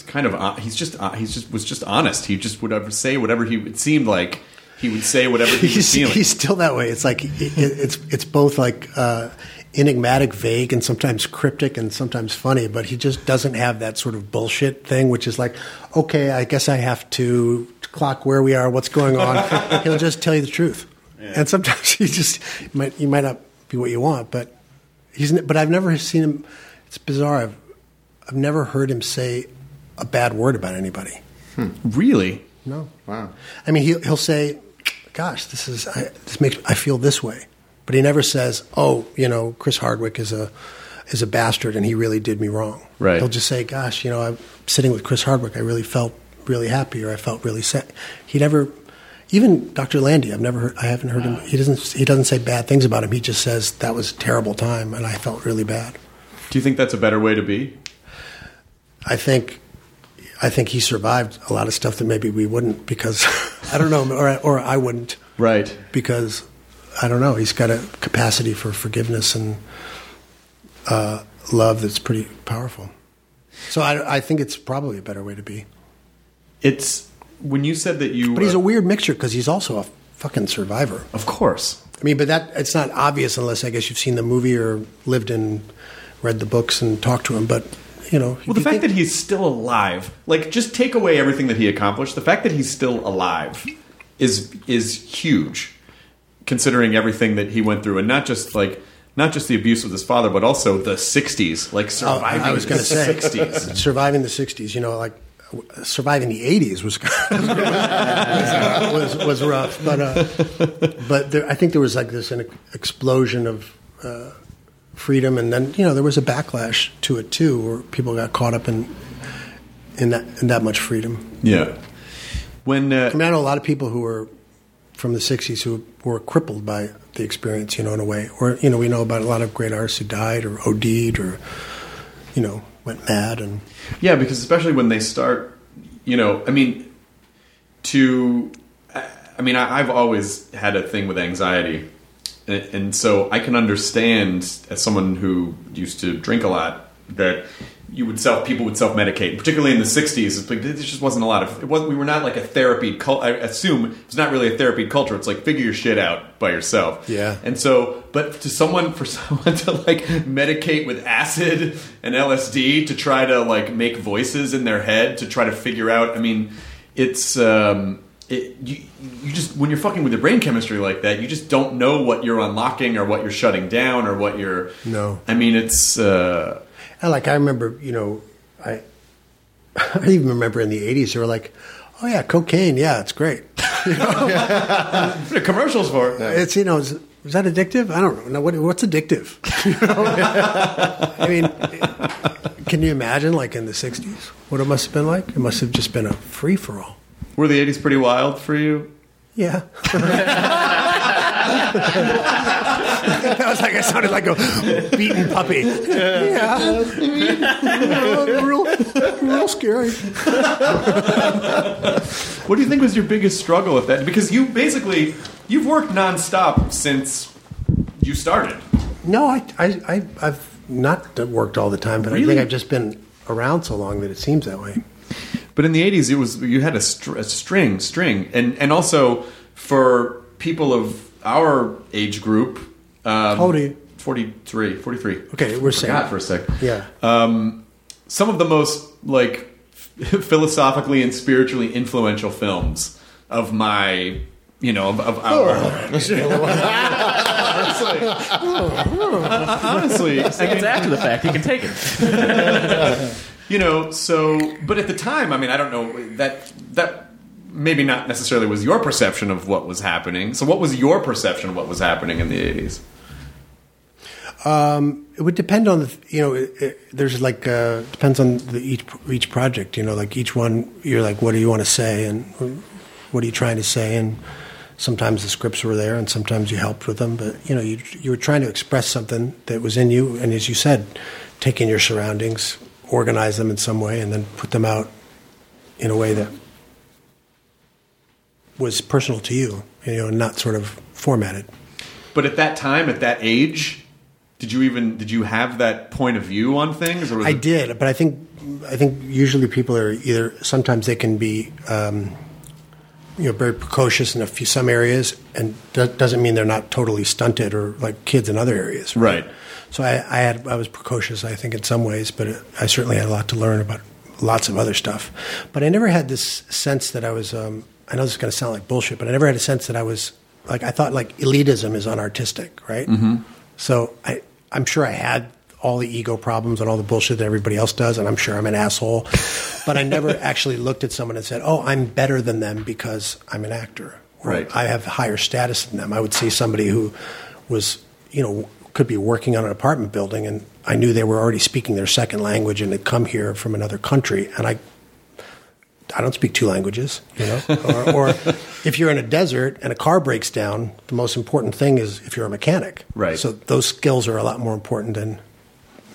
he was just honest. He just would say whatever it seemed like. He would say whatever he was feeling. He's still that way. It's like it's both like enigmatic, vague, and sometimes cryptic, and sometimes funny. But he just doesn't have that sort of bullshit thing, which is like, okay, I guess I have to clock where we are, what's going on. He'll just tell you the truth, and sometimes he might not be what you want, but But I've never seen him. It's bizarre. I've never heard him say a bad word about anybody. Really? No. Wow. I mean, he'll say, gosh, this makes I feel this way, but he never says, "Oh, you know, Chris Hardwick is a bastard and he really did me wrong." Right. He'll just say, "Gosh, you know, I'm sitting with Chris Hardwick. I really felt really happy, or I felt really sad." He never, even Dr. Landy. I haven't heard him. He doesn't say bad things about him. He just says that was a terrible time and I felt really bad. Do you think that's a better way to be? I think he survived a lot of stuff that maybe we wouldn't, because I don't know, or I wouldn't. Right. Because I don't know, he's got a capacity for forgiveness and love that's pretty powerful. So I think it's probably a better way to be. It's when you said that you, But he's a weird mixture because he's also a fucking survivor. of course. I mean, but that it's not obvious unless I guess you've seen the movie or read the books and talked to him. But Well, the fact that he's still alive, like, just take away everything that he accomplished. The fact that he's still alive is huge, considering everything that he went through, and not just the abuse with his father, but also the '60s, like surviving I was the going to say '60s. surviving the '60s. Like surviving the '80s was rough. But I think there was like an explosion of freedom, and then there was a backlash to it too, where people got caught up in that much freedom. Yeah. When I know a lot of people who were from the '60s who were crippled by the experience, in a way. Or we know about a lot of great artists who died or OD'd or went mad and yeah, because especially when they start, I've always had a thing with anxiety. And so I can understand, as someone who used to drink a lot, that people would self-medicate, particularly in the '60s. It's like, there just wasn't a lot of. We were not like a therapy. I assume it's not really a therapy culture. It's like figure your shit out by yourself. Yeah. And so, but for someone to like medicate with acid and LSD to try to like make voices in their head to try to figure out. I mean, it's. You just, when you're fucking with your brain chemistry like that, you just don't know what you're unlocking or what you're shutting down or what you're. No. I mean, it's. I remember, I even remember in the '80s they were like, "Oh yeah, cocaine, yeah, it's great." What are commercials for? It's is that addictive? I don't know. What's addictive? I mean, can you imagine like in the '60s what it must have been like? It must have just been a free for all. Were the '80s pretty wild for you? Yeah. That was like I sounded like a beaten puppy. Yeah. Real scary. What do you think was your biggest struggle with that? Because you've worked nonstop since you started. No, I've not worked all the time, but Really? I think I've just been around so long that it seems that way. But in the '80s, you had a string, and also for people of our age group. How old are you? 43. Okay, we're saying. Forgot for a sec. Yeah. Some of the most like philosophically and spiritually influential films of my, of our. Honestly, I think it's after the fact. You can take it. But at the time, I don't know that maybe not necessarily was your perception of what was happening. So what was your perception of what was happening in the '80s? It would depend on there's like depends on each project. Like each one, you're like, what do you want to say, and what are you trying to say? And sometimes the scripts were there, and sometimes you helped with them. But you were trying to express something that was in you, and as you said, take in your surroundings, organize them in some way, and then put them out in a way that was personal to you, not sort of formatted. But at that time, at that age, did you have that point of view on things? Or was I did, but I think usually people are either sometimes they can be very precocious in some areas, and doesn't mean they're not totally stunted or like kids in other areas. Right. So I was precocious, I think, in some ways, but I certainly had a lot to learn about lots of other stuff. But I never had this sense that I was. I know this is going to sound like bullshit, but I never had a sense that I was like, I thought like elitism is unartistic, right? Mm-hmm. So I'm sure I had all the ego problems and all the bullshit that everybody else does, and I'm sure I'm an asshole. But I never actually looked at someone and said, "Oh, I'm better than them because I'm an actor." Or, right. I have higher status than them. I would see somebody who was, could be working on an apartment building, and I knew they were already speaking their second language and had come here from another country, and I don't speak two languages, or if you're in a desert and a car breaks down, the most important thing is if you're a mechanic. Right. So those skills are a lot more important than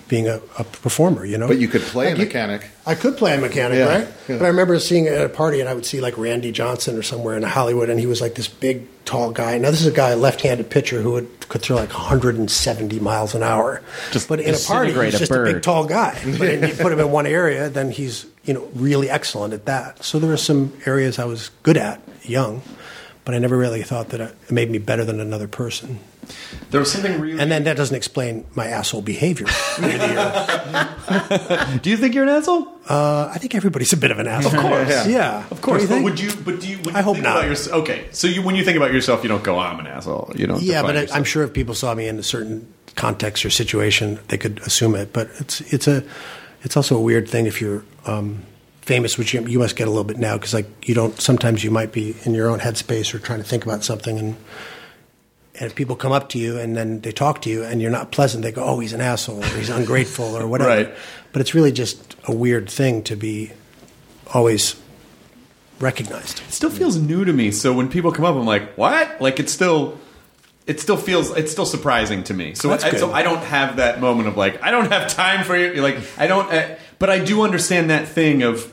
being a performer, you know. But you could play Like a mechanic. I could play a mechanic, Yeah, right? yeah. But I remember seeing it at a party, and I would see like Randy Johnson or somewhere in Hollywood, and he was like this big, tall guy. Now this is a guy, a left-handed pitcher, who could throw like 170 miles an hour. But in a party, disintegrate he's a just a big, bird. tall guy. But then you put him in one area, then he's really excellent at that. So there were some areas I was good at young, but I never really thought that it made me better than another person. There was something really. And then that doesn't explain my asshole behavior over the years. Do you think you're an asshole? I think everybody's a bit of an asshole. Of course. Yeah. Of course. Don't But you would think? you? But do you? When I you hope think not. About yourself, okay. So when you think about yourself, you don't go, "I'm an asshole." You don't. Yeah, define but yourself. I'm sure if people saw me in a certain context or situation, they could assume it. But it's also a weird thing if you're famous, which you must get a little bit now, because like you don't. Sometimes you might be in your own headspace or trying to think about something, and if people come up to you and then they talk to you and you're not pleasant, they go, "Oh, he's an asshole," or "He's ungrateful," or whatever. Right. But it's really just a weird thing to be always recognized. It still feels new to me. So when people come up, I'm like, "What?" Like it still surprising to me. So That's good. so I don't have that moment of like, I don't have time for you. Like I don't. But I do understand that thing of,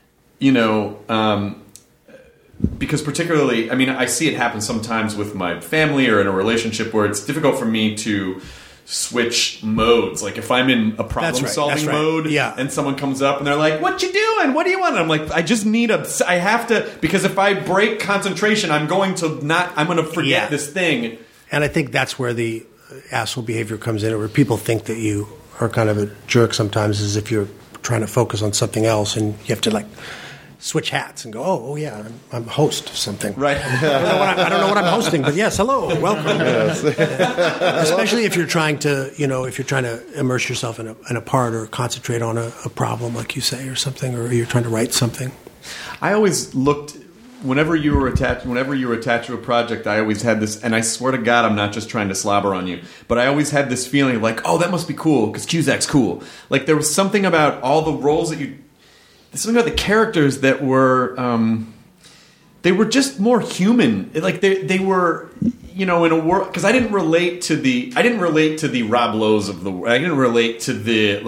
because particularly, I mean, I see it happen sometimes with my family or in a relationship where it's difficult for me to switch modes. Like if I'm in a problem-solving that's right. mode, Yeah. and someone comes up and they're like, "What you doing? What do you want?" And I'm like, "I just need I have to, because if I break concentration, I'm going to forget Yeah. this thing." And I think that's where the asshole behavior comes in, where people think that you are kind of a jerk sometimes, as if you're trying to focus on something else, and you have to like switch hats and go, "Oh yeah, I'm a host of something." Right. I don't know what I'm hosting, but yes, hello, welcome. Especially if you're trying to, immerse yourself in a part or concentrate on a problem, like you say, or something, or you're trying to write something. I always looked whenever you were attached to a project. I always had this, and I swear to God, I'm not just trying to slobber on you, but I always had this feeling of like, "Oh, that must be cool because Cusack's cool." Like there was something about all the roles that something about the characters that were they were just more human. Like they were, in a world, because I didn't relate to the Rob Lowe's of the world. I didn't relate to the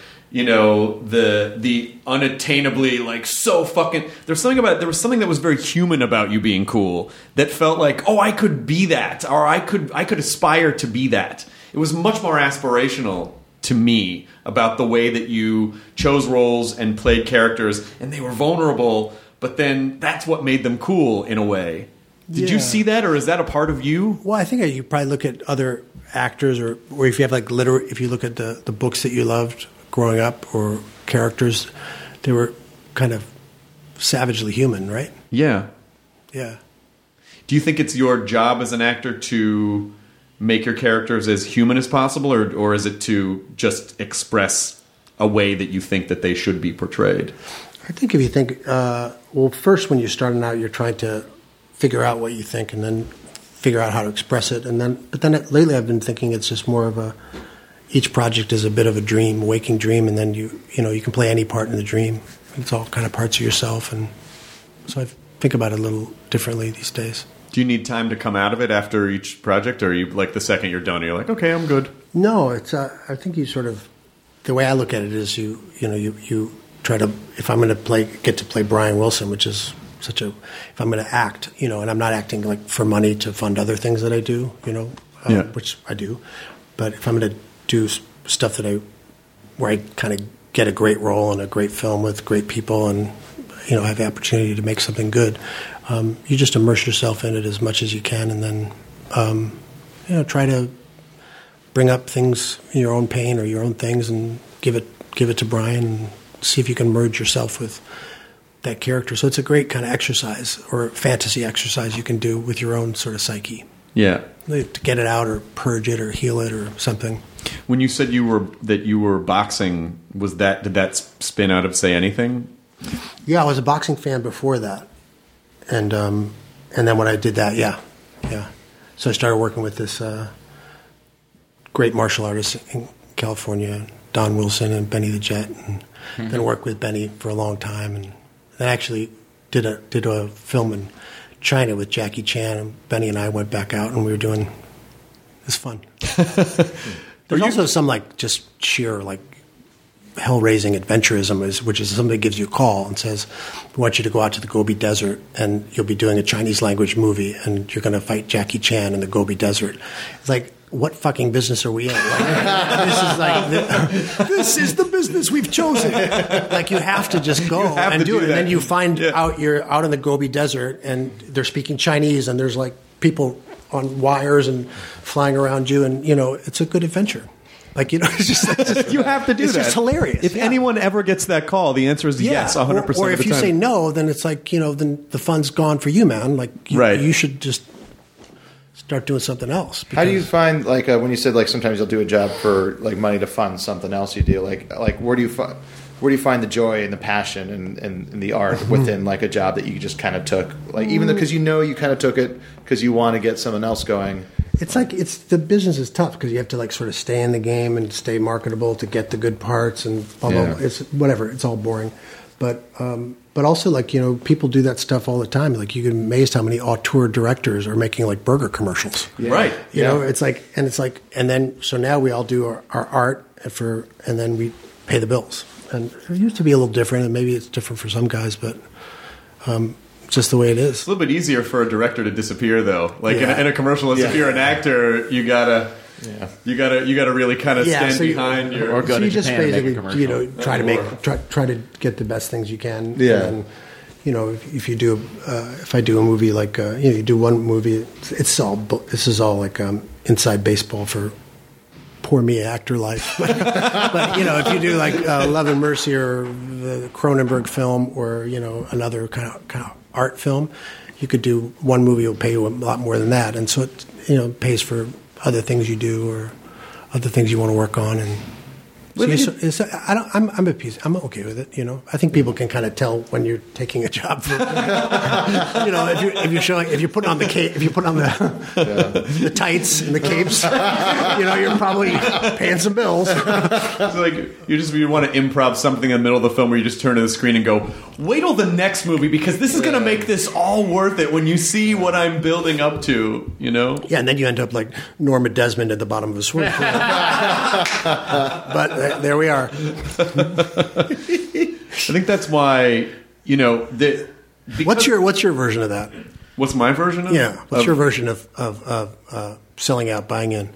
the unattainably like so fucking. There was something that was very human about you being cool that felt like, "Oh, I could be that," or I could aspire to be that. It was much more aspirational to me about the way that you chose roles and played characters, and they were vulnerable, but then that's what made them cool in a way. Did you Yeah. see that, or is that a part of you? Well, I think you probably look at other actors, or if you have like if you look at the books that you loved growing up, or characters, they were kind of savagely human, right? Yeah. Yeah. Do you think it's your job as an actor to make your characters as human as possible, or is it to just express a way that you think that they should be portrayed? I think if you think, first when you're starting out, you're trying to figure out what you think, and then figure out how to express it, but then lately I've been thinking it's just more of each project is a bit of a dream, a waking dream, and then you can play any part in the dream. It's all kind of parts of yourself, and so I think about it a little differently these days. Do you need time to come out of it after each project, or are you like the second you're done, you're like, "Okay, I'm good"? No, it's. I think you sort of. The way I look at it is you try to. If I'm going to get to play Brian Wilson, which is if I'm going to act, and I'm not acting like for money to fund other things that I do, which I do, but if I'm going to do stuff where I kind of get a great role in a great film with great people, and have the opportunity to make something good, you just immerse yourself in it as much as you can, and then try to bring up things, your own pain or your own things, and give it to Brian, and see if you can merge yourself with that character. So it's a great kind of exercise, or fantasy exercise you can do with your own sort of psyche. Yeah. To get it out, or purge it, or heal it, or something. When you said you were boxing, did that spin out of Say Anything? Yeah, I was a boxing fan before that, and then when I did that, yeah. So I started working with this great martial artist in California, Don Wilson and Benny the Jet, and then worked with Benny for a long time, and then actually did a film in China with Jackie Chan, and Benny and I went back out, and we were doing. It was fun. There's also some like just sheer like hell-raising adventurism, which is somebody gives you a call and says, "We want you to go out to the Gobi Desert, and you'll be doing a Chinese language movie, and you're going to fight Jackie Chan in the Gobi Desert." It's like, what fucking business are we in? Like, this is like this is the business we've chosen. Like, you have to just go and do it, and then you find out you're out in the Gobi Desert, and they're speaking Chinese, and there's like people on wires and flying around you, and it's a good adventure. Like, it's just you have to do it's that. It's just hilarious. If anyone ever gets that call, the answer is yes, 100% of the time. Or if you say no, then it's like, then the fun's gone for you, man. Like, you should just start doing something else. How do you find, like, when you said, like, sometimes you'll do a job for, like, money to fund something else you do? Like where do you find the joy and the passion and the art within, like, a job that you just kind of took? Like, even though, because you kind of took it because you want to get someone else going. It's like the business is tough because you have to like sort of stay in the game and stay marketable to get the good parts and blah blah. Blah. It's whatever. It's all boring, but also like people do that stuff all the time. Like, you get amazed how many auteur directors are making like burger commercials. Yeah. Right. It's like and then so now we all do our art and then we pay the bills. And it used to be a little different, and maybe it's different for some guys, but. Just the way it is. It's a little bit easier for a director to disappear, though. Like in a commercial, if you're an actor, you gotta really kind of stand behind your. Or go to Japan and make a commercial. Try to get the best things you can. Yeah. And then, if I do a movie like you do one movie, this is all like inside baseball for poor me actor life. But if you do like Love and Mercy or the Cronenberg film or another kind of art film, you could do one movie will pay you a lot more than that, and so it pays for other things you do or other things you want to work on. And I'm at peace. I'm okay with it. I think people can kind of tell when you're taking a job. For, if you put on the tights and the capes, you're probably paying some bills. So like you want to improv something in the middle of the film where you just turn to the screen and go, wait till the next movie because this is going to make this all worth it when you see what I'm building up to. Yeah, and then you end up like Norma Desmond at the bottom of a swimming pool. But there we are. I think that's why what's your version of that? What's my version of? Yeah, what's your version of selling out, buying in?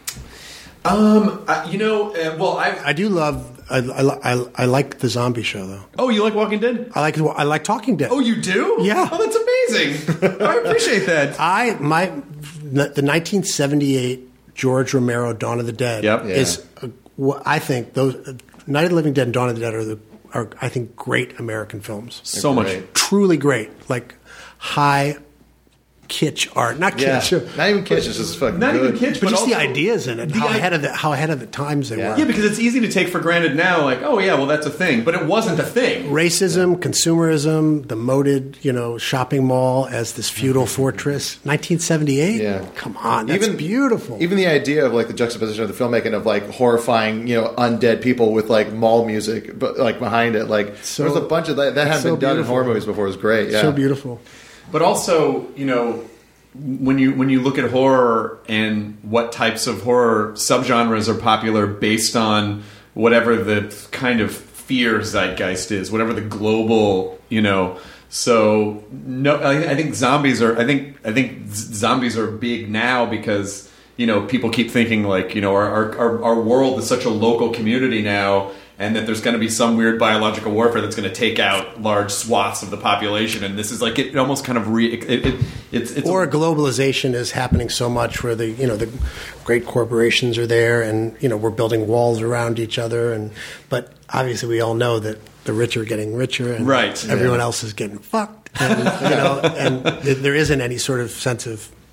I do love. I like the zombie show though. Oh, you like Walking Dead? I like Talking Dead. Oh, you do? Yeah. Oh, that's amazing. I appreciate that. The 1978 George Romero Dawn of the Dead is. I think those Night of the Living Dead and Dawn of the Dead are I think great American films. So much, truly great, like high kitsch art, not kitsch, not even kitsch. It's just fucking not good. even kitsch, but just also the ideas in it. How ahead of the times they were. Yeah, because it's easy to take for granted now. Like, oh yeah, well that's a thing, but it wasn't a thing. Racism, consumerism, the moated, shopping mall as this feudal fortress. 1978. Yeah, come on, that's beautiful. Even the idea of like the juxtaposition of the filmmaking of like horrifying, undead people with like mall music, but like behind it, like there's a bunch of that hadn't been done in horror movies before. It was great. Yeah, so beautiful. But also, when you look at horror and what types of horror subgenres are popular based on whatever the kind of fear zeitgeist is, whatever the global, So no, I think zombies are. I think zombies are big now because people keep thinking like our world is such a local community now. And that there's going to be some weird biological warfare that's going to take out large swaths of the population, and this is like it almost kind of globalization is happening so much where the great corporations are there, and we're building walls around each other, but obviously we all know that the rich are getting richer, and everyone else is getting fucked, and and there isn't any sort of sense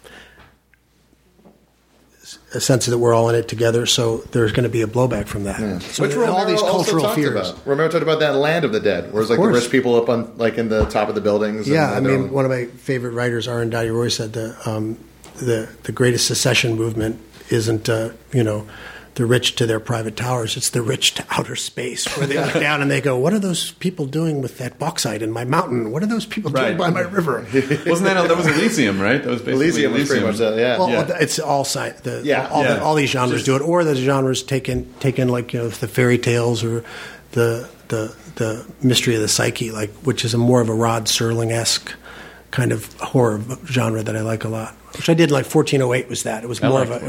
that we're all in it together, so there's going to be a blowback from that. Yeah. So which Romero all these cultural also fears. About. Romero talked about that in Land of the Dead, where it's like the rich people up on like in the top of the buildings. Yeah, one of my favorite writers, Arundhati Roy, said the greatest secession movement isn't the rich to their private towers. It's the rich to outer space, where they look down and they go, "What are those people doing with that bauxite in my mountain? What are those people doing Right. by my river?" Wasn't that was Elysium, right? That was basically Elysium was pretty much that. Yeah. Well, it's all science. All these genres do it, or the genres taken like the fairy tales or the mystery of the psyche, like which is more of a Rod Serling-esque kind of horror genre that I like a lot. Which I did like 1408 was that. It was more of a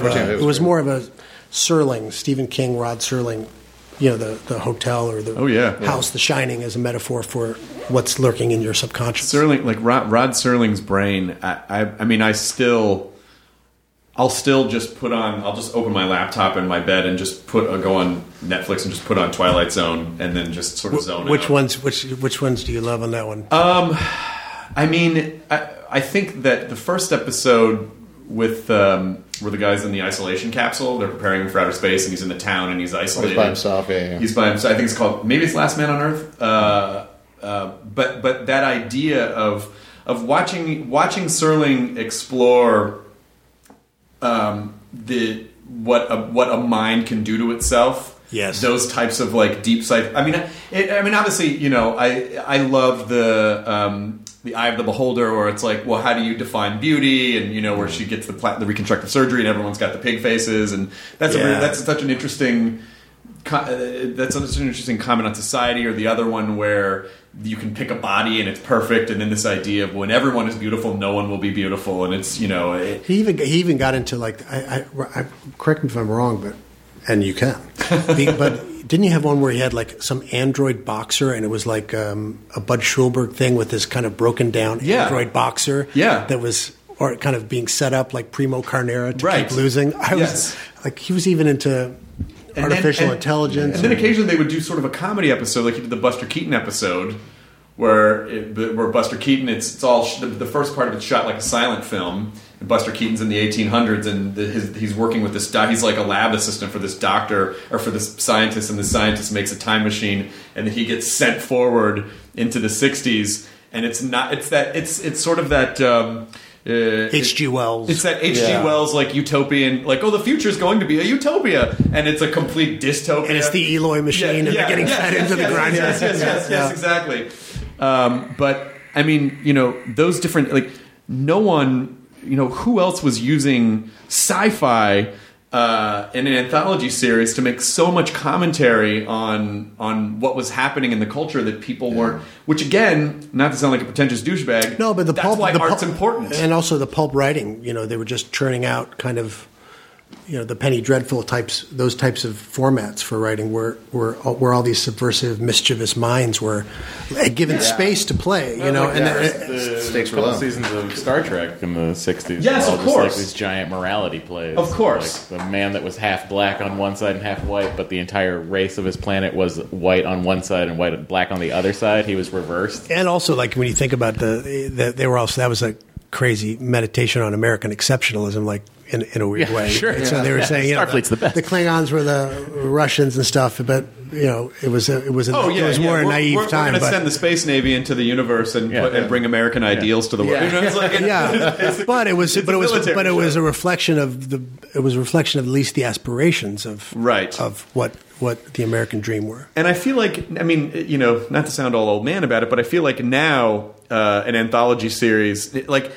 Serling, Stephen King, Rod Serling, the hotel or the house, The Shining, as a metaphor for what's lurking in your subconscious. Serling, like Rod Serling's brain. I'll still just I'll just open my laptop in my bed and just go on Netflix and just put on Twilight Zone and then just sort of zone Which out. Which ones do you love on that one? I mean, I think that the first episode with where the guy's in the isolation capsule, they're preparing him for outer space, and he's in the town and he's isolated. He's by himself. Yeah. He's by himself. I think it's called maybe it's Last Man on Earth. But that idea of watching Serling explore what a mind can do to itself. Yes, those types of like deep sight. I mean, obviously, I love the Eye of the Beholder, where it's like, well, how do you define beauty? And where she gets the reconstructive surgery, and everyone's got the pig faces, and that's such an interesting. That's such an interesting comment on society. Or the other one where you can pick a body and it's perfect, and then this idea of when everyone is beautiful, no one will be beautiful, and it's he even got into like I correct me if I'm wrong, and you can, but didn't you have one where he had like some android boxer, and it was like a Bud Schulberg thing with this kind of broken down android boxer, that was or kind of being set up like Primo Carnera to keep losing. I was like, he was even into artificial intelligence. And then occasionally they would do sort of a comedy episode, like he did the Buster Keaton episode, where Buster Keaton, it's all the first part of it's shot like a silent film. And Buster Keaton's in the 1800s, and he's working with this. He's like a lab assistant for this doctor or for this scientist, and the scientist makes a time machine, and then he gets sent forward into the 60s. And it's sort of that. H.G. Wells. It's that H.G. Wells like utopian, like, the future's going to be a utopia, and it's a complete dystopia. And it's the Eloy machine, and they're getting fed into the grinder. Yes, exactly. But I mean, those different, like, no one, who else was using sci-fi in an anthology series to make so much commentary on what was happening in the culture that people weren't. Which again, not to sound like a pretentious douchebag. No, but that's why art's important. And also the pulp writing. They were just churning out kind of, the Penny Dreadful types, those types of formats for writing, where all these subversive, mischievous minds were given space to play. The stakes were couple low. seasons of Star Trek in the 60s. Yes, were all of just course. like these giant morality plays. Of course. Like the man that was half black on one side and half white, but the entire race of his planet was white on one side and black on the other side. He was reversed. And also, like, when you think about they were also, that was a crazy meditation on American exceptionalism, like in a weird way. Sure. Right? So they were saying, Starfleet's the best. The Klingons were the Russians and stuff, but it was more a naive time. We're going to but send the Space Navy into the universe and bring American ideals to the world. It's like, but it was it's a military it was show. a reflection of at least the aspirations of what the American dream were. And I feel like, I mean, not to sound all old man about it, but I feel like now an anthology series,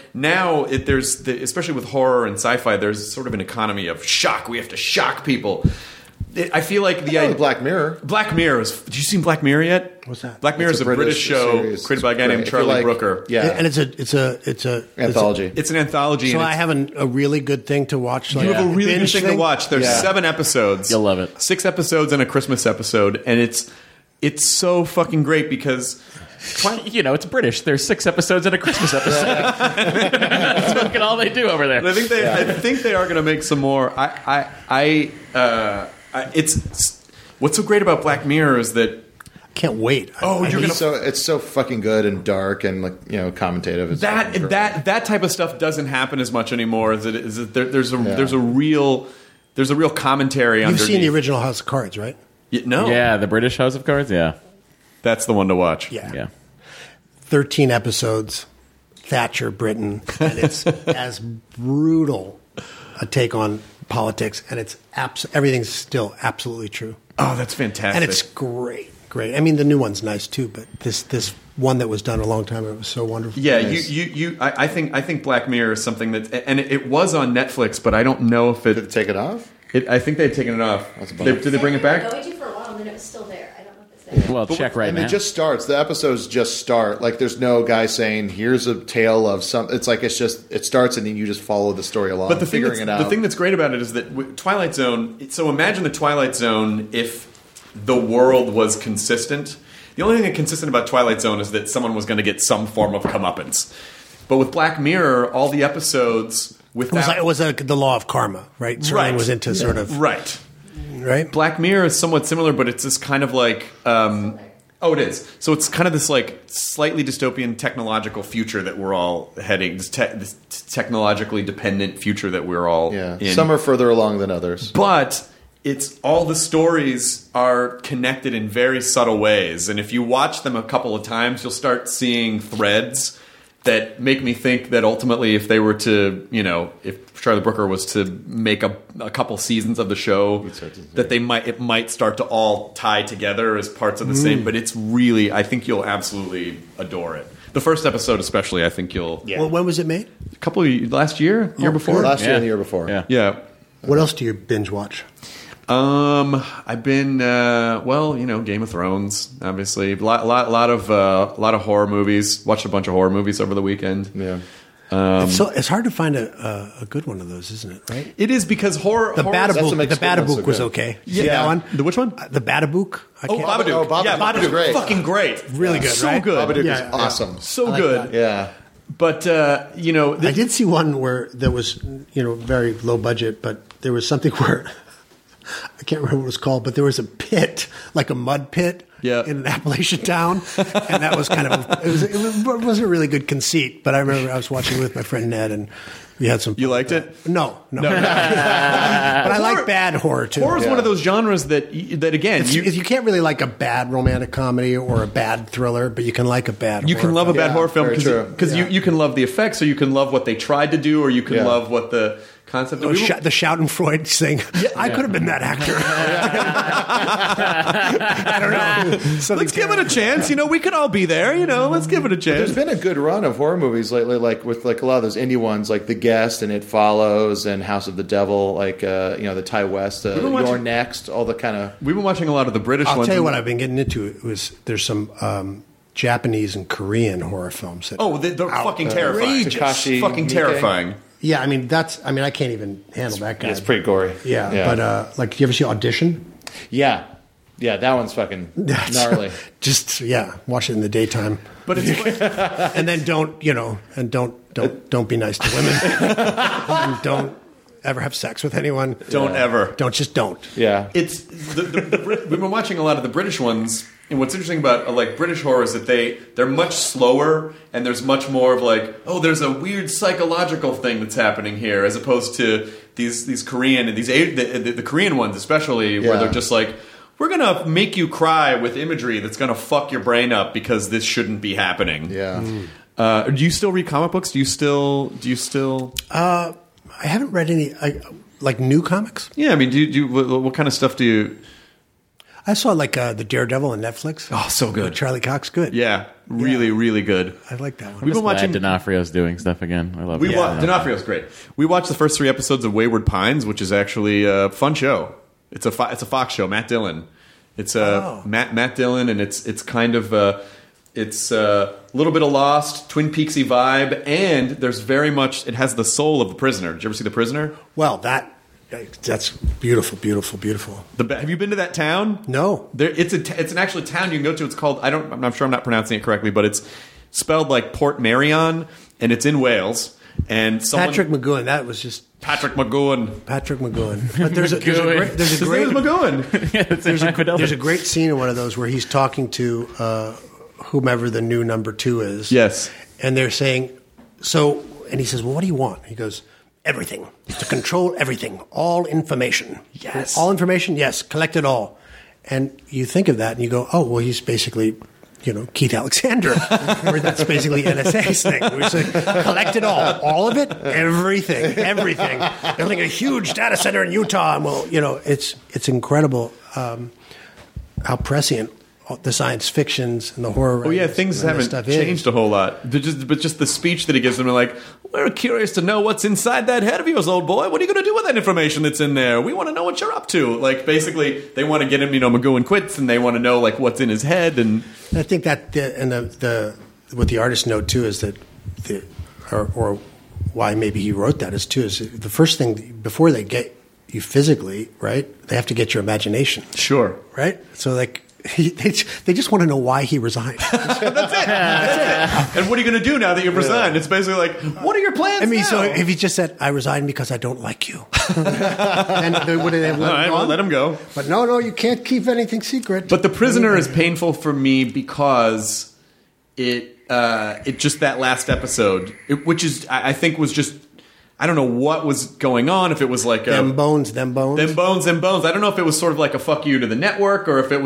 there's especially with horror and sci-fi, there's sort of an economy of shock. We have to shock people. I feel like the Black Mirror. Black Mirror is. Did you see Black Mirror yet? What's that? Black Mirror is a British show series. created by a guy named If you Charlie like- Brooker. Yeah, And it's a anthology. It's an anthology. So and I have a really good thing to watch. Like you have a really good binge thing to watch. There's 7 episodes. You'll love it. 6 episodes and a Christmas episode, and it's so fucking great because. It's British. There's 6 episodes and a Christmas episode. That's fucking all they do over there. I think they are going to make some more. It's what's so great about Black Mirror is that can't wait. It's so fucking good and dark and commentative. It's that type of stuff doesn't happen as much anymore. There's a real commentary. You've underneath. seen the original House of Cards, right? No. Yeah, the British House of Cards. Yeah, that's the one to watch. yeah. 13 episodes, Thatcher, Britain, and it's as brutal a take on politics, and it's everything's still absolutely true. Oh, that's fantastic. And it's great. I mean, the new one's nice too, but this one that was done a long time ago was so wonderful. Yeah, I think Black Mirror is something that, and it was on Netflix, but I don't know if Did it take it off? I think they'd taken it off. Did they bring it back? Going to for a while, and then it was still there. I don't know if it's there. Well, check right And now. it just starts. The episodes just start. Like there's no guy saying, "Here's a tale of some." It's like it starts, and then you just follow the story along. But the thing figuring it out. the thing that's great about it is that Twilight Zone. So imagine the Twilight Zone if the world was consistent. The only thing that's consistent about Twilight Zone is that someone was going to get some form of comeuppance. But with Black Mirror, all the episodes It was the law of karma, right? Sterling was into sort of right. Black Mirror is somewhat similar, but it's this kind of like it is. So it's kind of this like slightly dystopian technological future that we're all heading. This technologically dependent future that we're all in. Some are further along than others, but it's all the stories are connected in very subtle ways, and if you watch them a couple of times, you'll start seeing threads that make me think that ultimately, if they were to, if Charlie Brooker was to make a couple seasons of the show, that it might start to all tie together as parts of the same. But it's really, I think you'll absolutely adore it. The first episode, especially, I think you'll. Yeah. Well, when was it made? Last year, year before, last year and the year before. Yeah. What else do you binge watch? I've been Game of Thrones, obviously. A lot of horror movies. Watched a bunch of horror movies over the weekend. Yeah. It's hard to find a good one of those, isn't it? Right? It is because horror. The Babadook so was good. okay. Yeah. That one. The which one? The Babadook. Babadook. Babadook. Yeah, Babadook's Babadook. great. Fucking great. Really good. So right? good. Babadook Yeah, is awesome. So I like good. that. Yeah. But I did see one where there was very low budget, but there was something where I can't remember what it was called, but there was a pit, like a mud pit, in an Appalachian town, and that was kind of it wasn't a really good conceit. But I remember I was watching it with my friend Ned, and we had some. You liked it? No. But I like bad horror too. Horror is one of those genres that again you can't really like a bad romantic comedy or a bad thriller, but you can like a bad. You can love a bad horror film very because true. you can love the effects, or you can love what they tried to do, or you can love what the concept of the Schadenfreude thing. I could have been that actor. I don't know. Let's give it a chance. We could all be there. Let's give it a chance. There's been a good run of horror movies lately, like with a lot of those indie ones, like The Guest and It Follows and House of the Devil, like the Ty West, You're Next, all the kind of. We've been watching a lot of the British ones. I'll tell you what I've been getting into. There's some Japanese and Korean horror films. They're fucking terrifying. Takashi fucking Miike. terrifying. Yeah, I mean I can't even handle that guy. It's pretty gory. Yeah. But do you ever see Audition? Yeah, that one's fucking gnarly. Just watch it in the daytime. But it's and then don't be nice to women. And don't ever have sex with anyone. Don't. Yeah, it's we've been watching a lot of the British ones. And what's interesting about British horror is that they're much slower, and there's much more of there's a weird psychological thing that's happening here, as opposed to these Korean and the Korean ones especially, where they're just we're gonna make you cry with imagery that's gonna fuck your brain up because this shouldn't be happening. Yeah. Do you still read comic books? Do you still? I haven't read any new comics. Yeah, I mean, do you what kind of stuff do you? I saw the Daredevil on Netflix. Oh, so good. With Charlie Cox, good. Yeah, really good. I like that one. We've been watching D'Onofrio's doing stuff again. I love it. D'Onofrio's great. We watched the first 3 episodes of Wayward Pines, which is actually a fun show. It's a Fox show. Matt Dillon. It's Matt Dillon, and it's kind of it's a little bit of Lost, Twin Peaksy vibe, and there's very much. It has the soul of The Prisoner. Did you ever see The Prisoner? Well, that's beautiful. Have you been to that town? No. It's an actual town you can go to. It's called I'm sure I'm not pronouncing it correctly, but it's spelled like Port Marion, and it's in Wales. And Patrick McGowan. That was just Patrick McGowan. But there's a great His name is McGowan. there's a great scene in one of those where he's talking to whomever the new number 2 is. Yes. And they're saying and he says, "Well, what do you want?" He goes, "Everything. To control everything. All information." Yes. All information? Yes. Collect it all. And you think of that and you go, oh, well, he's basically Keith Alexander, where that's basically NSA's thing. We collect it all of it, everything. Building a huge data center in Utah, and it's incredible how prescient the science fictions and the horror. Oh yeah, things haven't changed a whole lot. But just the speech that he gives them, are like, we're curious to know what's inside that head of yours, old boy. What are you going to do with that information that's in there? We want to know what you're up to. Like, basically, they want to get him, McGowan quits, and they want to know like what's in his head. And I think that what the artists know too is that or why maybe he wrote that is the first thing before they get you physically, right? They have to get your imagination. Sure. Right? So like they just want to know why he resigned. That's it. And what are you going to do now that you've resigned? It's basically like, what are your plans now? So if he just said, I resigned because I don't like you, then would they have let him go? Let him go. But no, you can't keep anything secret. But The Prisoner is painful for me because it just that last episode, which is I think was just, I don't know what was going on. If it was like them bones. I don't know if it was sort of like a fuck you to the network, or if it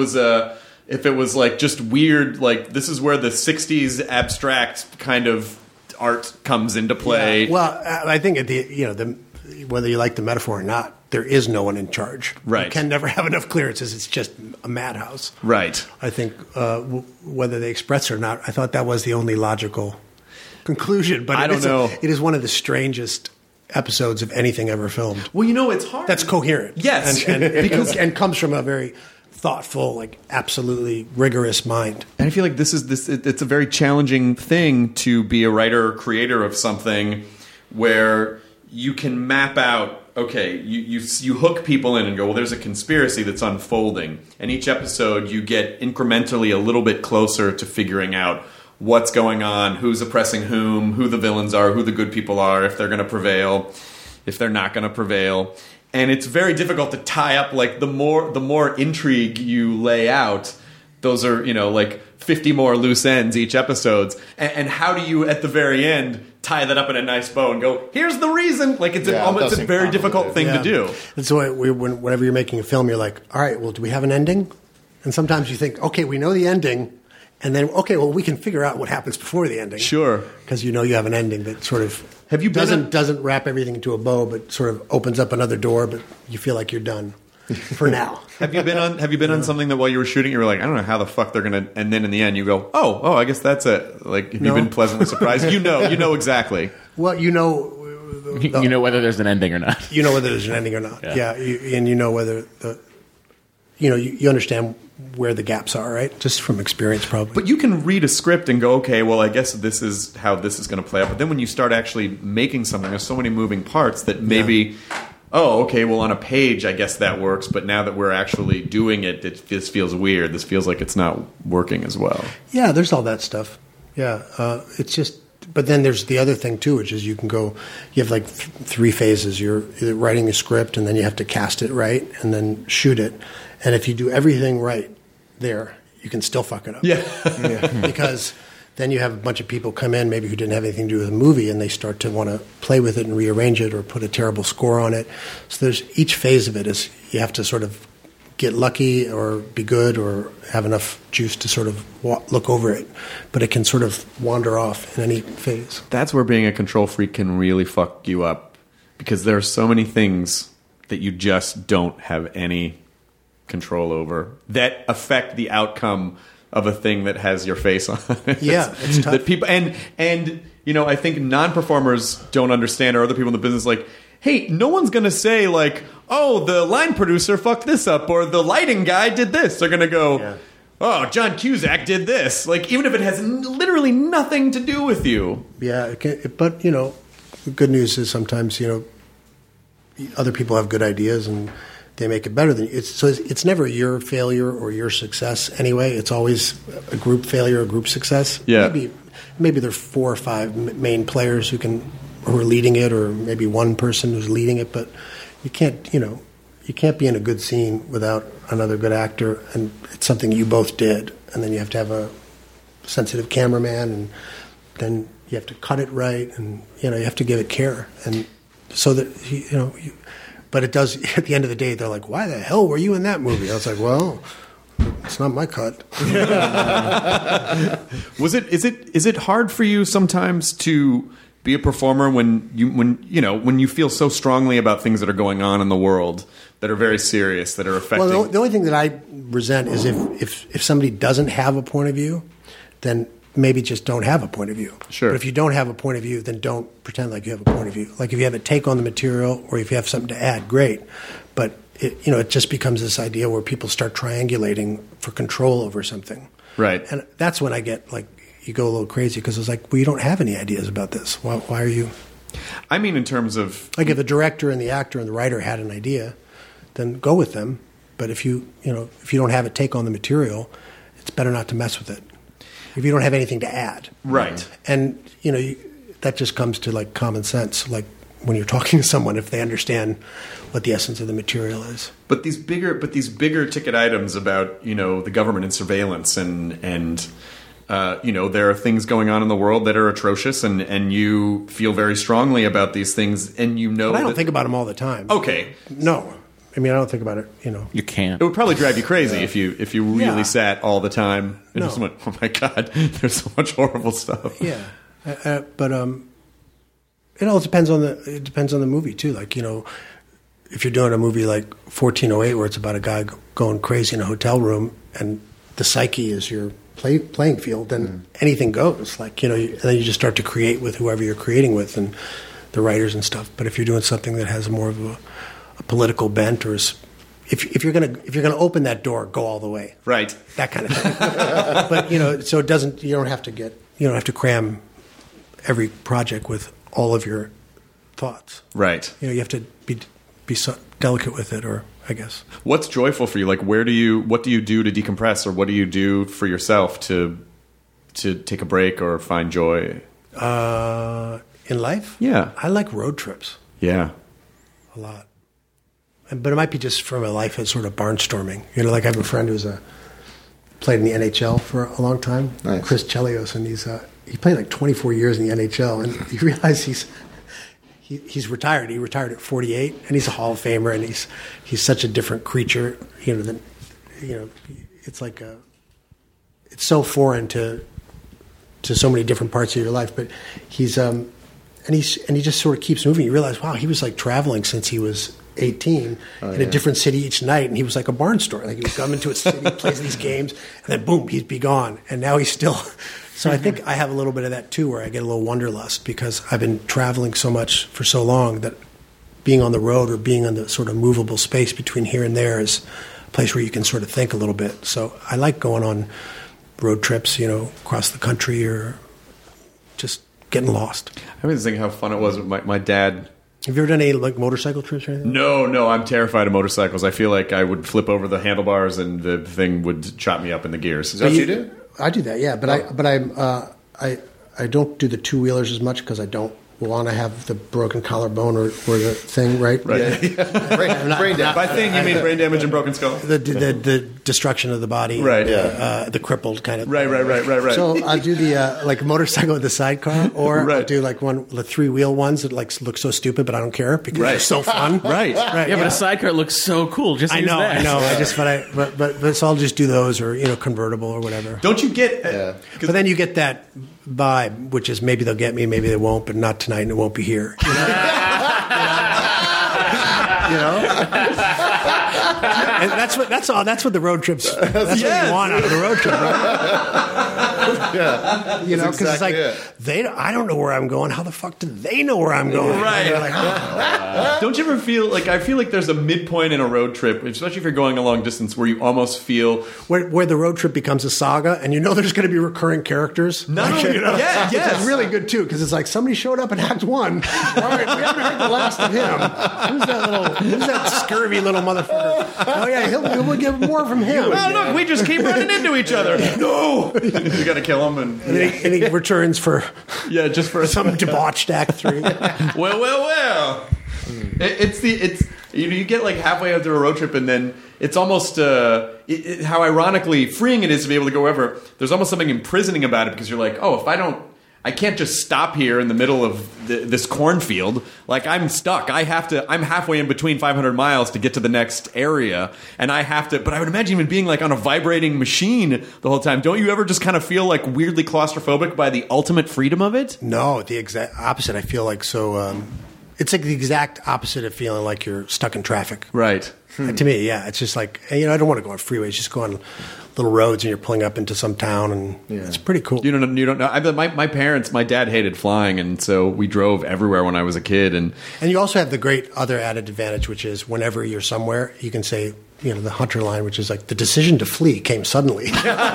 was like just weird. Like, this is where the '60s abstract kind of art comes into play. Yeah. Well, I think whether you like the metaphor or not, there is no one in charge. Right. You can never have enough clearances. It's just a madhouse. Right. I think whether they express it or not, I thought that was the only logical conclusion. But I don't know. It is one of the strangest episodes of anything ever filmed. Well, it's hard. That's coherent. Yes. And comes from a very thoughtful, like absolutely rigorous mind. And I feel like it's a very challenging thing to be a writer or creator of something where you can map out, okay, you hook people in and go, well, there's a conspiracy that's unfolding. And each episode you get incrementally a little bit closer to figuring out what's going on, who's oppressing whom, who the villains are, who the good people are, if they're going to prevail, if they're not going to prevail. And it's very difficult to tie up, like, the more intrigue you lay out, those are, like 50 more loose ends each episodes. And how do you, at the very end, tie that up in a nice bow and go, here's the reason? Like, it's a very difficult thing to do. And so whenever you're making a film, you're like, all right, well, do we have an ending? And sometimes you think, okay, we know the ending. And then, okay, well, we can figure out what happens before the ending. Sure. Because you have an ending that sort of doesn't wrap everything into a bow, but sort of opens up another door, but you feel like you're done for now. Have you been on something that while you were shooting, you were like, I don't know how the fuck they're going to, and then in the end you go, oh, I guess that's it. Like, have you been pleasantly surprised? You know exactly. Well, you know whether there's an ending or not. You know whether there's an ending or not. Yeah. And you know whether you understand where the gaps are, right? Just from experience, probably. But you can read a script and go, okay, well, I guess this is how this is going to play out. But then when you start actually making something, there's so many moving parts that maybe, okay, well, on a page, I guess that works. But now that we're actually doing it, this feels weird. This feels like it's not working as well. Yeah, there's all that stuff. Yeah, it's just. But then there's the other thing too, which is you have like three phases. You're either writing a script, and then you have to cast it right, and then shoot it. And if you do everything right there, you can still fuck it up. Yeah. Because then you have a bunch of people come in, maybe who didn't have anything to do with the movie, and they start to want to play with it and rearrange it or put a terrible score on it. So there's each phase of it is you have to sort of get lucky or be good or have enough juice to sort of look over it. But it can sort of wander off in any phase. That's where being a control freak can really fuck you up, because there are so many things that you just don't have any control over that affect the outcome of a thing that has your face on it. Yeah, it's tough. That people and I think non-performers don't understand, or other people in the business, like, hey, no one's going to say like, oh, the line producer fucked this up, or the lighting guy did this. They're going to go, oh, John Cusack did this. Like, even if it has literally nothing to do with you. Yeah, but the good news is sometimes other people have good ideas and they make it better than you. So it's never your failure or your success anyway. It's always a group failure, a group success. Yeah. Maybe there are 4 or 5 main players who are leading it, or maybe one person who's leading it. But you can't be in a good scene without another good actor, and it's something you both did. And then you have to have a sensitive cameraman, and then you have to cut it right, and you have to give it care, and so that But it does. At the end of the day, they're like, "Why the hell were you in that movie?" I was like, "Well, It's not my cut. Is it hard for you sometimes to be a performer when you feel so strongly about things that are going on in the world that are very serious, that are affecting? Well, the only thing that I resent is if somebody doesn't have a point of view, then maybe just don't have a point of view. Sure. But if you don't have a point of view, then don't pretend like you have a point of view. Like if you have a take on the material or if you have something to add, great. But it just becomes this idea where people start triangulating for control over something. Right. And that's when I get you go a little crazy because it's like, well, you don't have any ideas about this. Why are you? I mean, in terms of Like if the director and the actor and the writer had an idea, then go with them. But if you don't have a take on the material, it's better not to mess with it. If you don't have anything to add. right. And, that just comes to like common sense. Like when you're talking to someone, if they understand what the essence of the material is. But these bigger ticket items about the government and surveillance and there are things going on in the world that are atrocious, and you feel very strongly about these things, and But I don't think about them all the time. Okay, No. I mean, I don't think about it, You can't. it would probably drive you crazy if you really Yeah. sat all the time and No. just went, "Oh my God, there's so much horrible stuff." Yeah. But it all depends on the movie too. Like, if you're doing a movie like 1408 where it's about a guy going crazy in a hotel room and the psyche is your playing field, then anything goes. Like, and then you just start to create with whoever you're creating with and the writers and stuff. But if you're doing something that has more of a political bent, or if you're gonna open that door, go all the way. Right. That kind of thing. But so it doesn't. You don't have to cram every project with all of your thoughts. Right. You have to be so delicate with it, or I guess. What's joyful for you? Like, what do you do to decompress, or what do you do for yourself to take a break or find joy? In life, Yeah. I like road trips Yeah. a lot. But it might be just from a life of sort of barnstorming. Like I have a friend who's played in the NHL for a long time, Nice. Chris Chelios, and he played like 24 years in the NHL, and you realize he's retired. He retired at 48, and he's a Hall of Famer, and he's such a different creature. It's like it's so foreign to so many different parts of your life. But he just sort of keeps moving. You realize, wow, he was like traveling since he was 18 in a different city each night, and he was like a barnstormer. Like he would come into a city, plays these games, and then boom, he'd be gone. And now he's still. So I think I have a little bit of that too, where I get a little wanderlust because I've been traveling so much for so long that being on the road or being on the sort of movable space between here and there is a place where you can sort of think a little bit. So I like going on road trips, across the country or just getting lost. I was thinking how fun it was with my dad. Have you ever done any like motorcycle trips or anything? No, I'm terrified of motorcycles. I feel like I would flip over the handlebars and the thing would chop me up in the gears. Is that what you do? I do that, yeah. But I don't do the two wheelers as much because I don't want to have the broken collarbone or the thing, right? Right. Yeah. Brain damage. By thing, you mean brain damage and broken skull? The destruction of the body, Right. The crippled kind of. Right. So I do the like motorcycle with the sidecar, or I Right. do like the 3-wheel ones that like look so stupid, but I don't care because they're so fun. Right. Yeah, but a sidecar looks so cool. Just I use know. that. But so I'll just do those or convertible or whatever. Don't you get? But then you get that vibe, which is maybe they'll get me, maybe they won't, but not tonight, and it won't be here. And that's what the road trips. That's what you want out of the road trip, right? Yeah. Because exactly it's like I don't know where I'm going. How the fuck do they know where I'm going? Right. They're like, oh. Don't you ever feel like I feel like there's a midpoint in a road trip, especially if you're going a long distance, where you almost feel Where the road trip becomes a saga, and there's going to be recurring characters. Yes. Which is really good too, because it's like somebody showed up in Act 1. All right, we haven't heard the last of him. Who's that scurvy little motherfucker? Oh yeah, we'll get more from him. Oh, look, we just keep running into each other. No, you got to kill him, and And he returns for just for some debauched Act 3. well. You get like halfway after a road trip, and then it's almost how ironically freeing it is to be able to go wherever. There's almost something imprisoning about it because you're like, oh, if I don't I can't just stop here in the middle of this cornfield. Like, I'm stuck. I'm halfway in between 500 miles to get to the next area, and I have to. But I would imagine even being like on a vibrating machine the whole time. Don't you ever just kind of feel like weirdly claustrophobic by the ultimate freedom of it? No, the exact opposite. I feel like so. It's like the exact opposite of feeling like you're stuck in traffic. Right. To me, yeah, it's just like, I don't want to go on freeways. Just go on little roads, and you're pulling up into some town, and it's pretty cool. You don't know. My parents, my dad hated flying, and so we drove everywhere when I was a kid. And you also have the great other added advantage, which is whenever you're somewhere, you can say, the Hunter line, which is like the decision to flee came suddenly.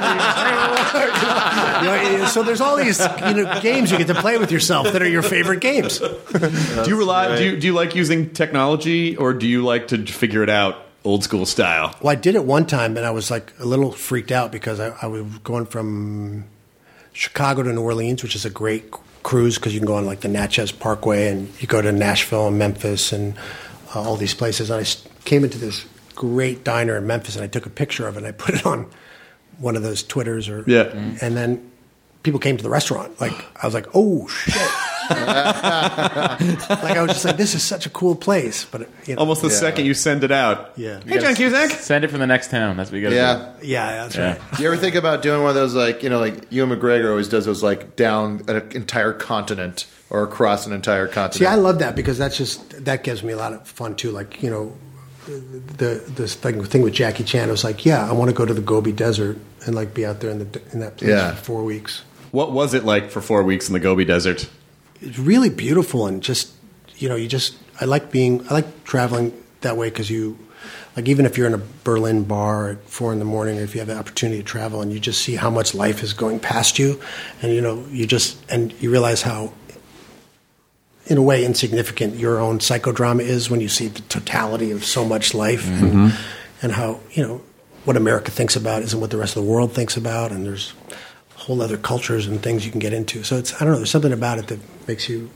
So there's all these games you get to play with yourself that are your favorite games. Do you rely? Do you like using technology, or do you like to figure it out old school style? Well, I did it one time, and I was like a little freaked out because I was going from Chicago to New Orleans, which is a great cruise because you can go on like the Natchez Parkway, and you go to Nashville and Memphis and all these places. And I came into this great diner in Memphis, and I took a picture of it, and I put it on one of those Twitters, and then people came to the restaurant. Like, I was like, oh shit! Like, I was just like, this is such a cool place, but almost the second you send it out, Hey, John Cusack, send it from the next town. That's what you got to do. Yeah, that's right. Do you ever think about doing one of those, like Ewan McGregor always does those, like down an entire continent or across an entire continent? See, I love that because that gives me a lot of fun too. Like, this thing with Jackie Chan, it was like, I want to go to the Gobi Desert and like be out there in that place for 4 weeks. What was it like for 4 weeks in the Gobi Desert? It's really beautiful, and just I like traveling that way because even if you're in a Berlin bar at 4 a.m, or if you have the opportunity to travel, and you just see how much life is going past you, and you realize how, in a way, insignificant your own psychodrama is when you see the totality of so much life, and how what America thinks about isn't what the rest of the world thinks about, and there's whole other cultures and things you can get into. So I don't know, there's something about it that makes you,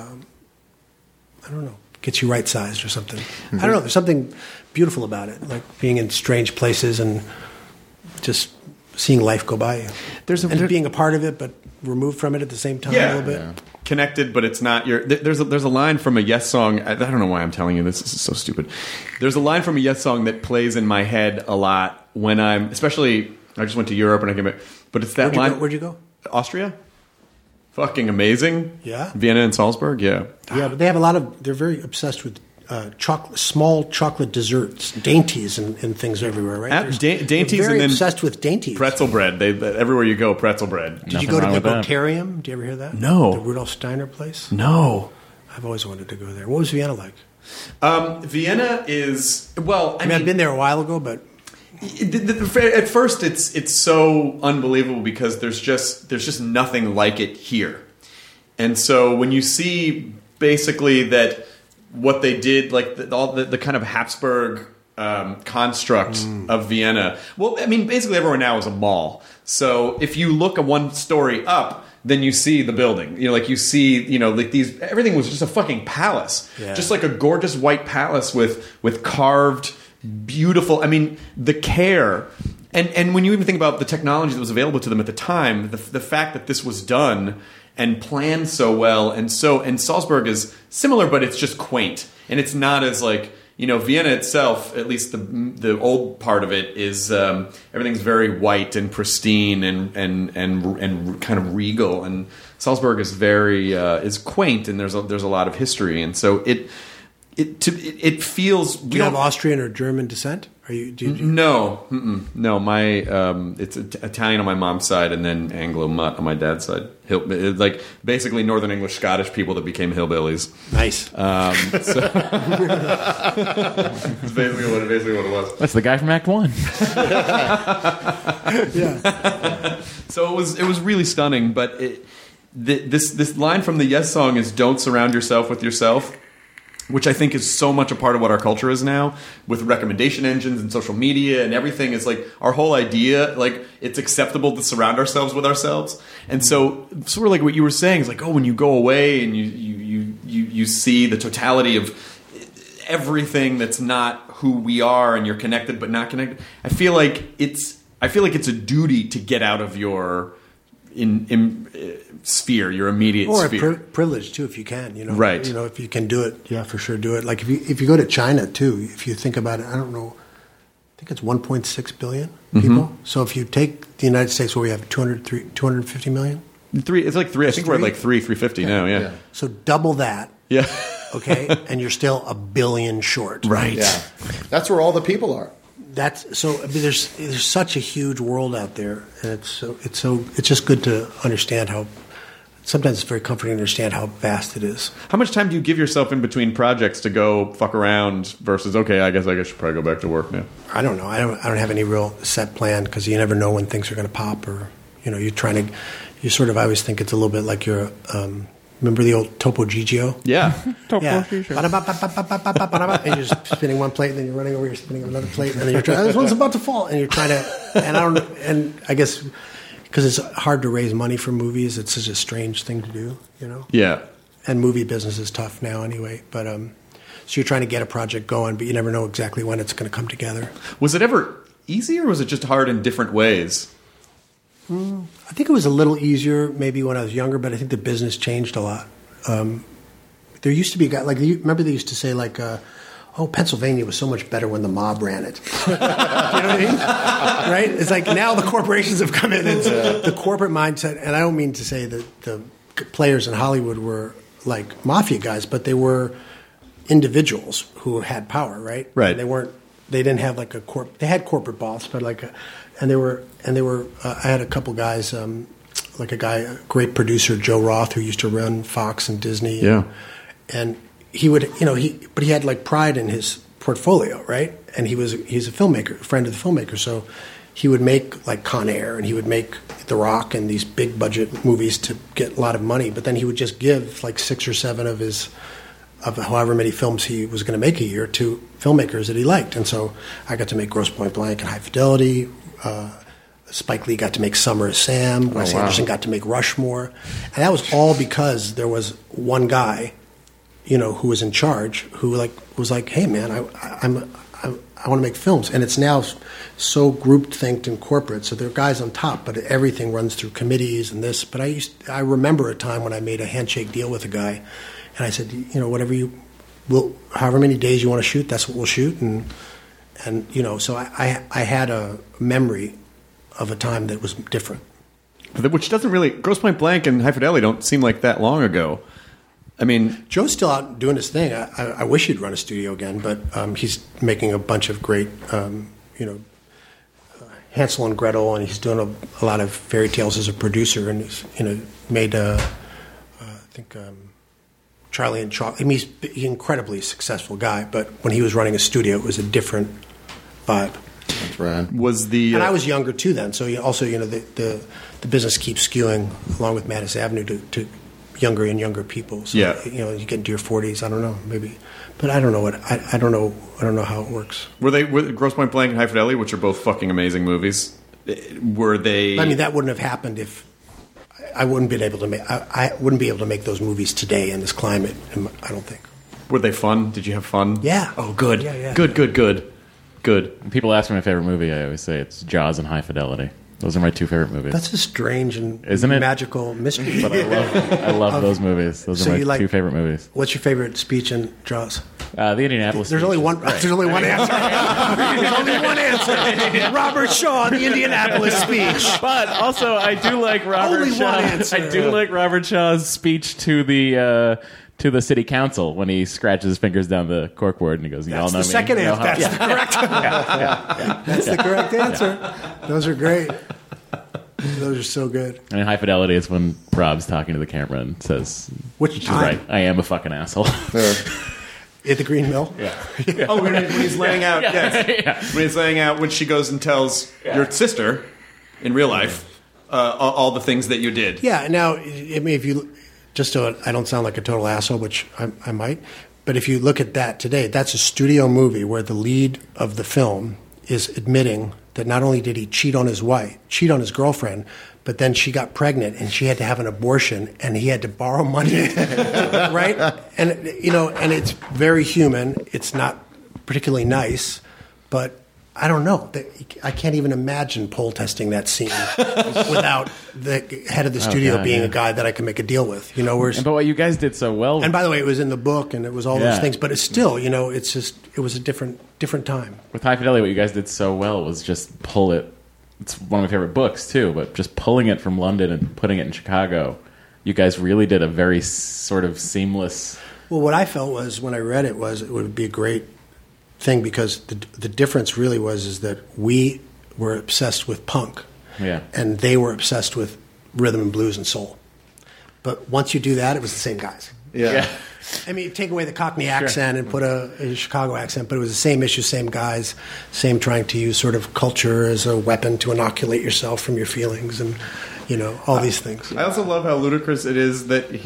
gets you right-sized or something. I don't know, there's something beautiful about it, like being in strange places and just seeing life go by you. And being a part of it, but removed from it at the same time a little bit. Yeah. Connected, but it's not your. There's a line from a Yes song. I don't know why I'm telling you this. This is so stupid. There's a line from a Yes song that plays in my head a lot when especially. I just went to Europe and I came back, but it's that line. Where'd you go? Austria. Fucking amazing. Yeah. Vienna and Salzburg. Yeah. Yeah, but they have a lot of. They're very obsessed with small chocolate desserts, dainties, and things everywhere, right? Dainties, very and then obsessed with dainties. Pretzel bread. Everywhere you go, pretzel bread. Did you go to the Botarium? Did you ever hear that? No. The Rudolf Steiner place? No. I've always wanted to go there. What was Vienna like? Vienna is I mean, I've been there a while ago, but at first it's so unbelievable because there's just nothing like it here, and so when you see basically that. What they did, like all the kind of Habsburg construct of Vienna. Well, I mean, basically everywhere now is a mall. So if you look a one story up, then you see the building. You see, like these. Everything was just a fucking palace, just like a gorgeous white palace with carved, beautiful. I mean, the care. And when you even think about the technology that was available to them at the time, the fact that this was done. And planned so well, and Salzburg is similar, but it's just quaint, and it's not as like Vienna itself. At least the old part of it is everything's very white and pristine and kind of regal, and Salzburg is very is quaint, and there's a lot of history, and so it feels. Do you have Austrian or German descent? No. No. My it's Italian on my mom's side, and then Anglo-Mutt on my dad's side. Like basically Northern English Scottish people that became hillbillies. Nice. It's basically what it was. That's the guy from Act One. Yeah. So it was really stunning, but this line from the Yes song is "Don't surround yourself with yourself." Which I think is so much a part of what our culture is now, with recommendation engines and social media and everything. Is like our whole idea, like it's acceptable to surround ourselves with ourselves. And so, sort of like what you were saying is like, when you go away and you see the totality of everything that's not who we are, and you're connected but not connected. I feel like it's a duty to get out of your sphere, your immediate Or sphere. privilege too, if you can. Right. If you can do it, yeah, for sure, do it. Like if you go to China too, if you think about it, I don't know. I think it's 1.6 billion people. So if you take the United States, where we have 250 million, It's like 3. I think we're at like 350 now. Yeah. so double that. Yeah. Okay, and you're still a billion short. Right. Yeah, that's where all the people are. That's so. I mean, there's such a huge world out there, and it's just good to understand how. Sometimes it's very comforting to understand how vast it is. How much time do you give yourself in between projects to go fuck around versus okay, I guess I should probably go back to work now? I don't know. I don't have any real set plan because you never know when things are going to pop, or you're trying to. You sort of. I always think it's a little bit like you're. Remember the old Topo Gigio? Yeah. Yeah. And you're just spinning one plate, and then you're running over, you're spinning another plate, and then you're trying. This one's about to fall, and you're trying to. And I guess because it's hard to raise money for movies, it's such a strange thing to do, Yeah. And movie business is tough now anyway. But so you're trying to get a project going, but you never know exactly when it's going to come together. Was it ever easy, or was it just hard in different ways? I think it was a little easier maybe when I was younger, but I think the business changed a lot. There used to be a guy, remember they used to say Pennsylvania was so much better when the mob ran it. You know what I mean? Right? It's like now the corporations have come in. It's the corporate mindset, and I don't mean to say that the players in Hollywood were like mafia guys, but they were individuals who had power, right? Right. They didn't have like they had corporate boss, but they were. I had a couple guys, a great producer, Joe Roth, who used to run Fox and Disney. Yeah. And he would, but he had like pride in his portfolio, right? And he's a filmmaker, a friend of the filmmaker. So he would make like Con Air, and he would make The Rock and these big budget movies to get a lot of money. But then he would just give like 6 or 7 of however many films he was going to make a year to filmmakers that he liked. And so I got to make Grosse Pointe Blank and High Fidelity. Spike Lee got to make Summer of Sam. Wes Anderson got to make Rushmore. And that was all because there was one guy, who was in charge, who was like, hey man, I want to make films. And it's now so grouped-thinked and corporate. So there are guys on top, but everything runs through committees and this. But I remember a time when I made a handshake deal with a guy, and I said, whatever however many days you want to shoot, that's what we'll shoot. And so I had a memory of a time that was different. Which doesn't really... Grosse Pointe Blank and High Fidelity don't seem like that long ago. I mean... Joe's still out doing his thing. I wish he'd run a studio again, but he's making a bunch of great, Hansel and Gretel, and he's doing a lot of fairy tales as a producer, and he's, made, Charlie and Chocolate. I mean, he's an incredibly successful guy, but when he was running a studio, it was a different vibe. That's right. And I was younger too then, so also the business keeps skewing along with Madison Avenue to younger and younger people. So, yeah. You get into your 40s. I don't know, maybe, but I don't know I don't know how it works. Were Grosse Pointe Blank and High Fidelity, which are both fucking amazing movies? Were they? I mean, that wouldn't have happened if I wouldn't been able to make. I wouldn't be able to make those movies today in this climate. I don't think. Were they fun? Did you have fun? Yeah. Oh, good. Yeah. Good. When people ask me my favorite movie, I always say it's Jaws and High Fidelity. Those are my 2 favorite movies. That's a strange and Isn't it? magical mystery. But I love those movies. Those are my 2 favorite movies. What's your favorite speech in Jaws? The Indianapolis. There's only one. Right. There's only one answer. There's only one answer. Robert Shaw, the Indianapolis speech. But also, I do like Robert Only Shaw. one answer. I do like Robert Shaw's speech to the city council when he scratches his fingers down the corkboard and he goes, "Y'all know me." That's the second answer. That's the correct. That's the correct answer. Those are great. Those are so good. And in High Fidelity, it's when Rob's talking to the camera and says, Which she's time? right, I am a fucking asshole. At the Green Mill? Yeah. Oh, when he's laying out, yes. Yeah. When he's laying out, when she goes and tells your sister, in real life, all the things that you did. Yeah. Now, I mean, if you just so I don't sound like a total asshole, which I might, but if you look at that today, that's a studio movie where the lead of the film is admitting that not only did he cheat on his girlfriend, but then she got pregnant and she had to have an abortion and he had to borrow money, right? And and it's very human. It's not particularly nice, but I don't know. I can't even imagine poll testing that scene without the head of the studio being a guy that I can make a deal with. You know, but what you guys did so well. And by the way, it was in the book, and it was all those things. But it's still, you know, it's just it was a different time. With High Fidelity, what you guys did so well was just pull it. It's one of my favorite books too, but just pulling it from London and putting it in Chicago. You guys really did a very sort of seamless. Well, what I felt was when I read it was it would be a great thing because the difference really is that we were obsessed with punk, and they were obsessed with rhythm and blues and soul. But once you do that, it was the same guys. Yeah. I mean, take away the Cockney accent and put a Chicago accent, but it was the same issue, same guys, same trying to use sort of culture as a weapon to inoculate yourself from your feelings and, you know, all these things. I also love how ludicrous it is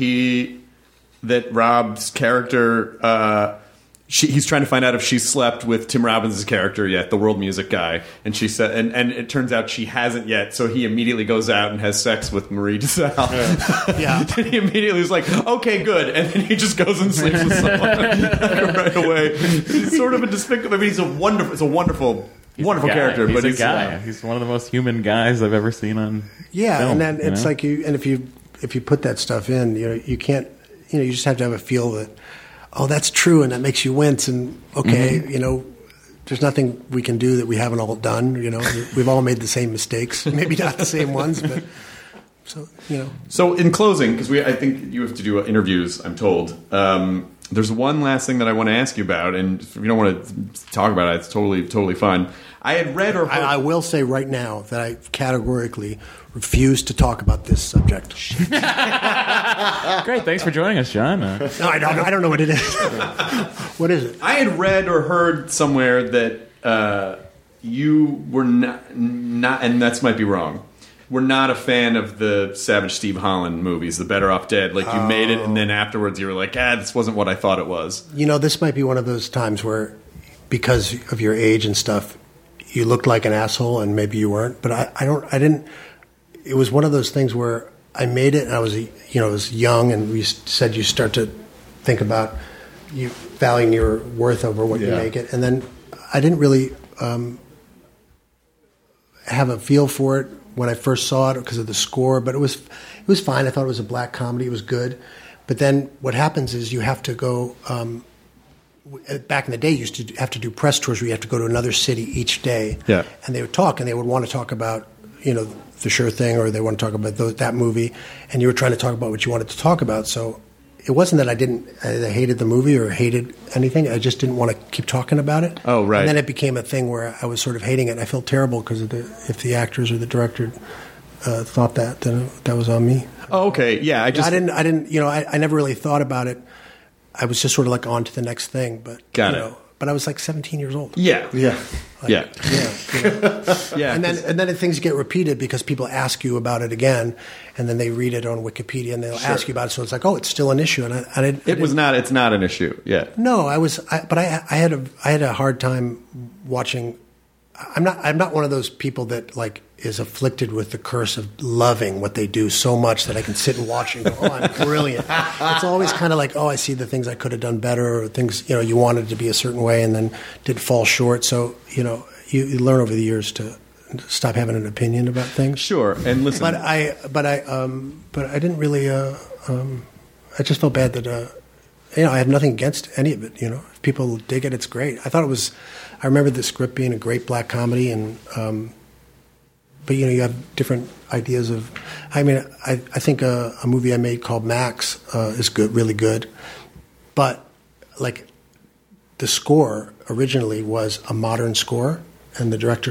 that Rob's character, he's trying to find out if she slept with Tim Robbins' character yet, the world music guy, and she said, and it turns out she hasn't yet. So he immediately goes out and has sex with Marie DeSalle. Yeah. And he immediately was like, "Okay, good," and then he just goes and sleeps with someone right away. He's sort of a despicable. I mean, it's a wonderful character, He's but a guy. He's one of the most human guys I've ever seen on. Yeah, film, and then it's know? like if you put that stuff in, you know, you can't, you know, you just have to have a feel that. Oh, that's true, and that makes you wince. And okay, you know, there's nothing we can do that we haven't all done. You know, we've all made the same mistakes, maybe not the same ones, but so you know. So in closing, because I think you have to do interviews, I'm told. There's one last thing that I want to ask you about, and if you don't want to talk about it, it's totally fine. I had read or heard. I will say right now that I categorically refuse to talk about this subject. Great, thanks for joining us, John. No, I don't know what it is. What is it? I had read or heard somewhere that you were not, and that might be wrong. We're not a fan of the Savage Steve Holland movies, the Better Off Dead. Like you made it, and then afterwards you were like, this wasn't what I thought it was. You know, this might be one of those times where, because of your age and stuff, you looked like an asshole, and maybe you weren't. But I didn't. It was one of those things where I made it, and I was young, and we said you start to think about you valuing your worth over what you make it, and then I didn't really have a feel for it when I first saw it because of the score, but it was fine. I thought it was a black comedy. It was good. But then what happens is you have to go. Back in the day, you used to have to do press tours where you have to go to another city each day. Yeah. And they would talk, and they would want to talk about, you know, The Sure Thing, or they want to talk about that movie, and you were trying to talk about what you wanted to talk about. So it wasn't that I hated the movie or hated anything. I just didn't want to keep talking about it. Oh, right. And then it became a thing where I was sort of hating it, and I felt terrible because if the actors or the director thought that, then that was on me. Oh, okay. Yeah, I didn't. You know, I never really thought about it. I was just sort of like on to the next thing, but Got you it. know, but I was like 17 years old. Yeah. You know. Yeah, And then things get repeated because people ask you about it again, and then they read it on Wikipedia and they'll ask you about it. So it's like, oh, it's still an issue, and It's not an issue. Yeah. No, but I had a hard time watching. I'm not one of those people that like is afflicted with the curse of loving what they do so much that I can sit and watch and go, oh, I'm brilliant. It's always kind of like, oh, I see the things I could have done better, or things, you know, you wanted to be a certain way and then did fall short. So, you know, you learn over the years to stop having an opinion about things. Sure. And listen, but I didn't really. I just felt bad that you know, I have nothing against any of it. You know, if people dig it, it's great. I thought it was. I remember the script being a great black comedy, and but you know, you have different ideas of. I mean, I think a movie I made called Max is good, really good, but like the score originally was a modern score, and the director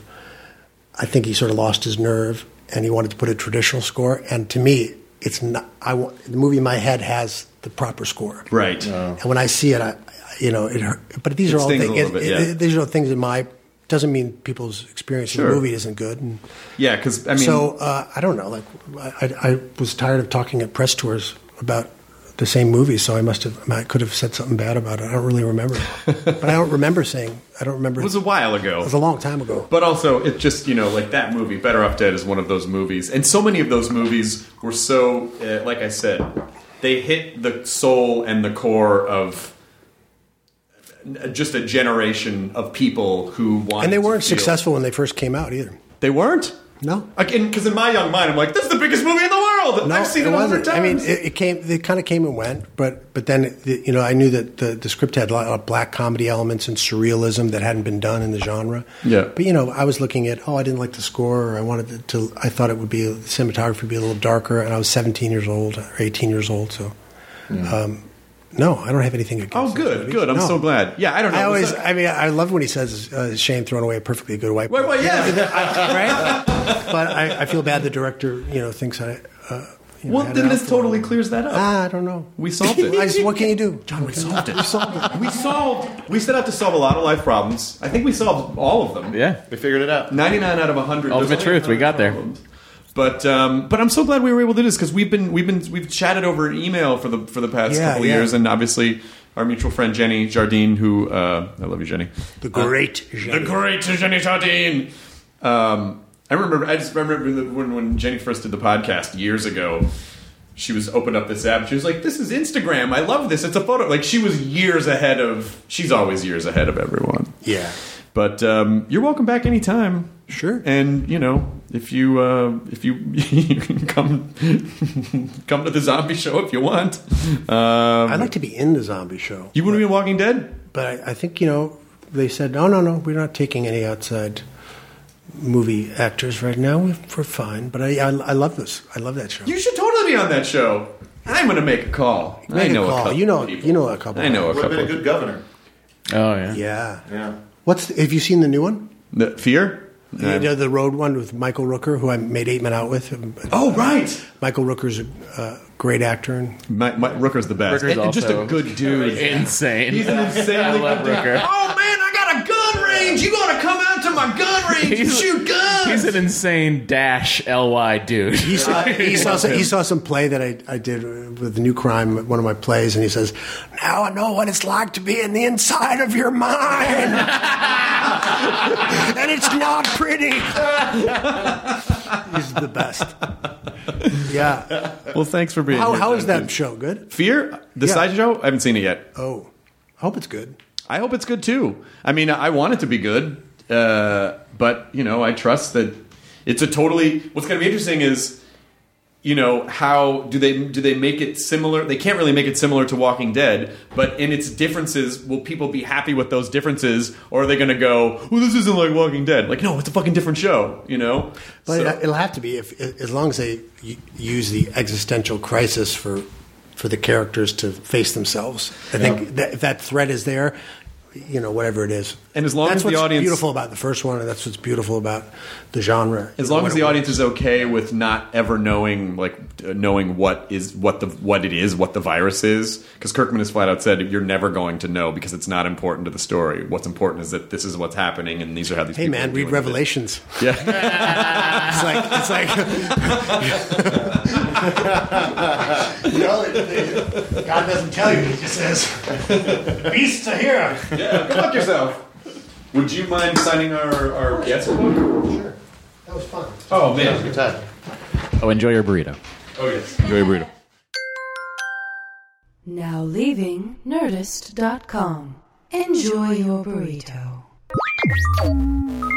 I think he sort of lost his nerve, and he wanted to put a traditional score. And to me, it's not. The movie in my head has the proper score, right? And when I see it, you know, it hurt. But these are all things. These are things in my. Doesn't mean people's experience of the movie isn't good. And yeah, because I mean, so I don't know. Like I was tired of talking at press tours about the same movie, so I could have said something bad about it. I don't really remember, but I don't remember saying. I don't remember. It was a while ago. It was a long time ago. But also, it just, you know, like that movie, Better Off Dead, is one of those movies, and so many of those movies were so, like I said, they hit the soul and the core of just a generation of people who want. And they weren't successful when they first came out either. They weren't. No, Because in my young mind, I'm like, this is the biggest movie in the world. no, I've seen it 100 times. I mean, it came. They kind of came and went, but then I knew that the script had a lot of black comedy elements and surrealism that hadn't been done in the genre. Yeah. But I was looking at I didn't like the score, or I thought it would be the cinematography would be a little darker, and I was 17 years old or 18 years old, so. No, I don't have anything against. Oh, good. I'm so glad. Yeah, I don't know. I love when he says Shane throwing away a perfectly good white. Wait, yeah. Right? But I feel bad the director, thinks I. Well, had then it this out for totally him. clears that up. I don't know. We solved it. What can you do? John, we solved it. We set out to solve a lot of life problems. I think we solved all of them. Yeah. We figured it out. 99 out of 100. Ultimate There's truth. We got there. problems. But I'm so glad we were able to do this because we've chatted over email for the past couple of years, and obviously our mutual friend Jenny Jardine, who I love you, Jenny, The great Jenny Jardine. I remember when Jenny first did the podcast years ago. She opened up this app. She was like, "This is Instagram. I love this. It's a photo." Like she was years ahead of. She's always years ahead of everyone. Yeah. But you're welcome back anytime. Sure. And if you you can come to the zombie show if you want. I'd like to be in the zombie show. You want to be in Walking Dead? But I think they said no, we're not taking any outside movie actors right now. We're fine. But I love this. I love that show. You should totally be on that show. I'm going to make a call. I know a couple. You know a couple. I know a Would have couple. been a good governor. Oh yeah. Yeah. Yeah. Have you seen the new one? The Fear? The road one with Michael Rooker, who I made 8 Men Out with. Oh, right. Michael Rooker's a great actor. And Rooker's the best. Rooker's and just a also good dude. Insane. He's an insanely I love good dude. Rooker. Oh, man, I got a gun range. You got to come out to my gun range and shoot guns. He's an insane -ly dude. he saw some play that I did with the New Crime, one of my plays, and he says, "Now I know what it's like to be in the inside of your mind." And it's not pretty. He's the best. Yeah. Well, thanks for being here. How is that Jonathan. show? Good? Fear? The Yeah. side show? I haven't seen it yet. Oh. I hope it's good. I hope it's good too. I mean, I want it to be good, but I trust that it's a totally. What's going to be interesting is, how do they make it similar? They can't really make it similar to Walking Dead, but in its differences, will people be happy with those differences, or are they going to go, "Well, this isn't like Walking Dead"? Like, no, it's a fucking different show, But So- it'll have to be as long as they use the existential crisis for the characters to face themselves. I think that if that threat is there, whatever it is. And as long that's as the what's audience- beautiful about the first one, and that's what's beautiful about the genre. As long as the What it audience is okay with not ever knowing what the virus is, because Kirkman has flat out said you're never going to know because it's not important to the story. What's important is that this is what's happening and these are how these. Hey people man, are read doing Revelations. It. Yeah, It's like God doesn't tell you; He just says, "Beasts are here." yeah. Go fuck yourself. Would you mind signing our guest book? Sure, that was fun. Oh man. Good time. Oh, enjoy your burrito. Oh yes. Enjoy your burrito. Now leaving Nerdist.com. Enjoy your burrito.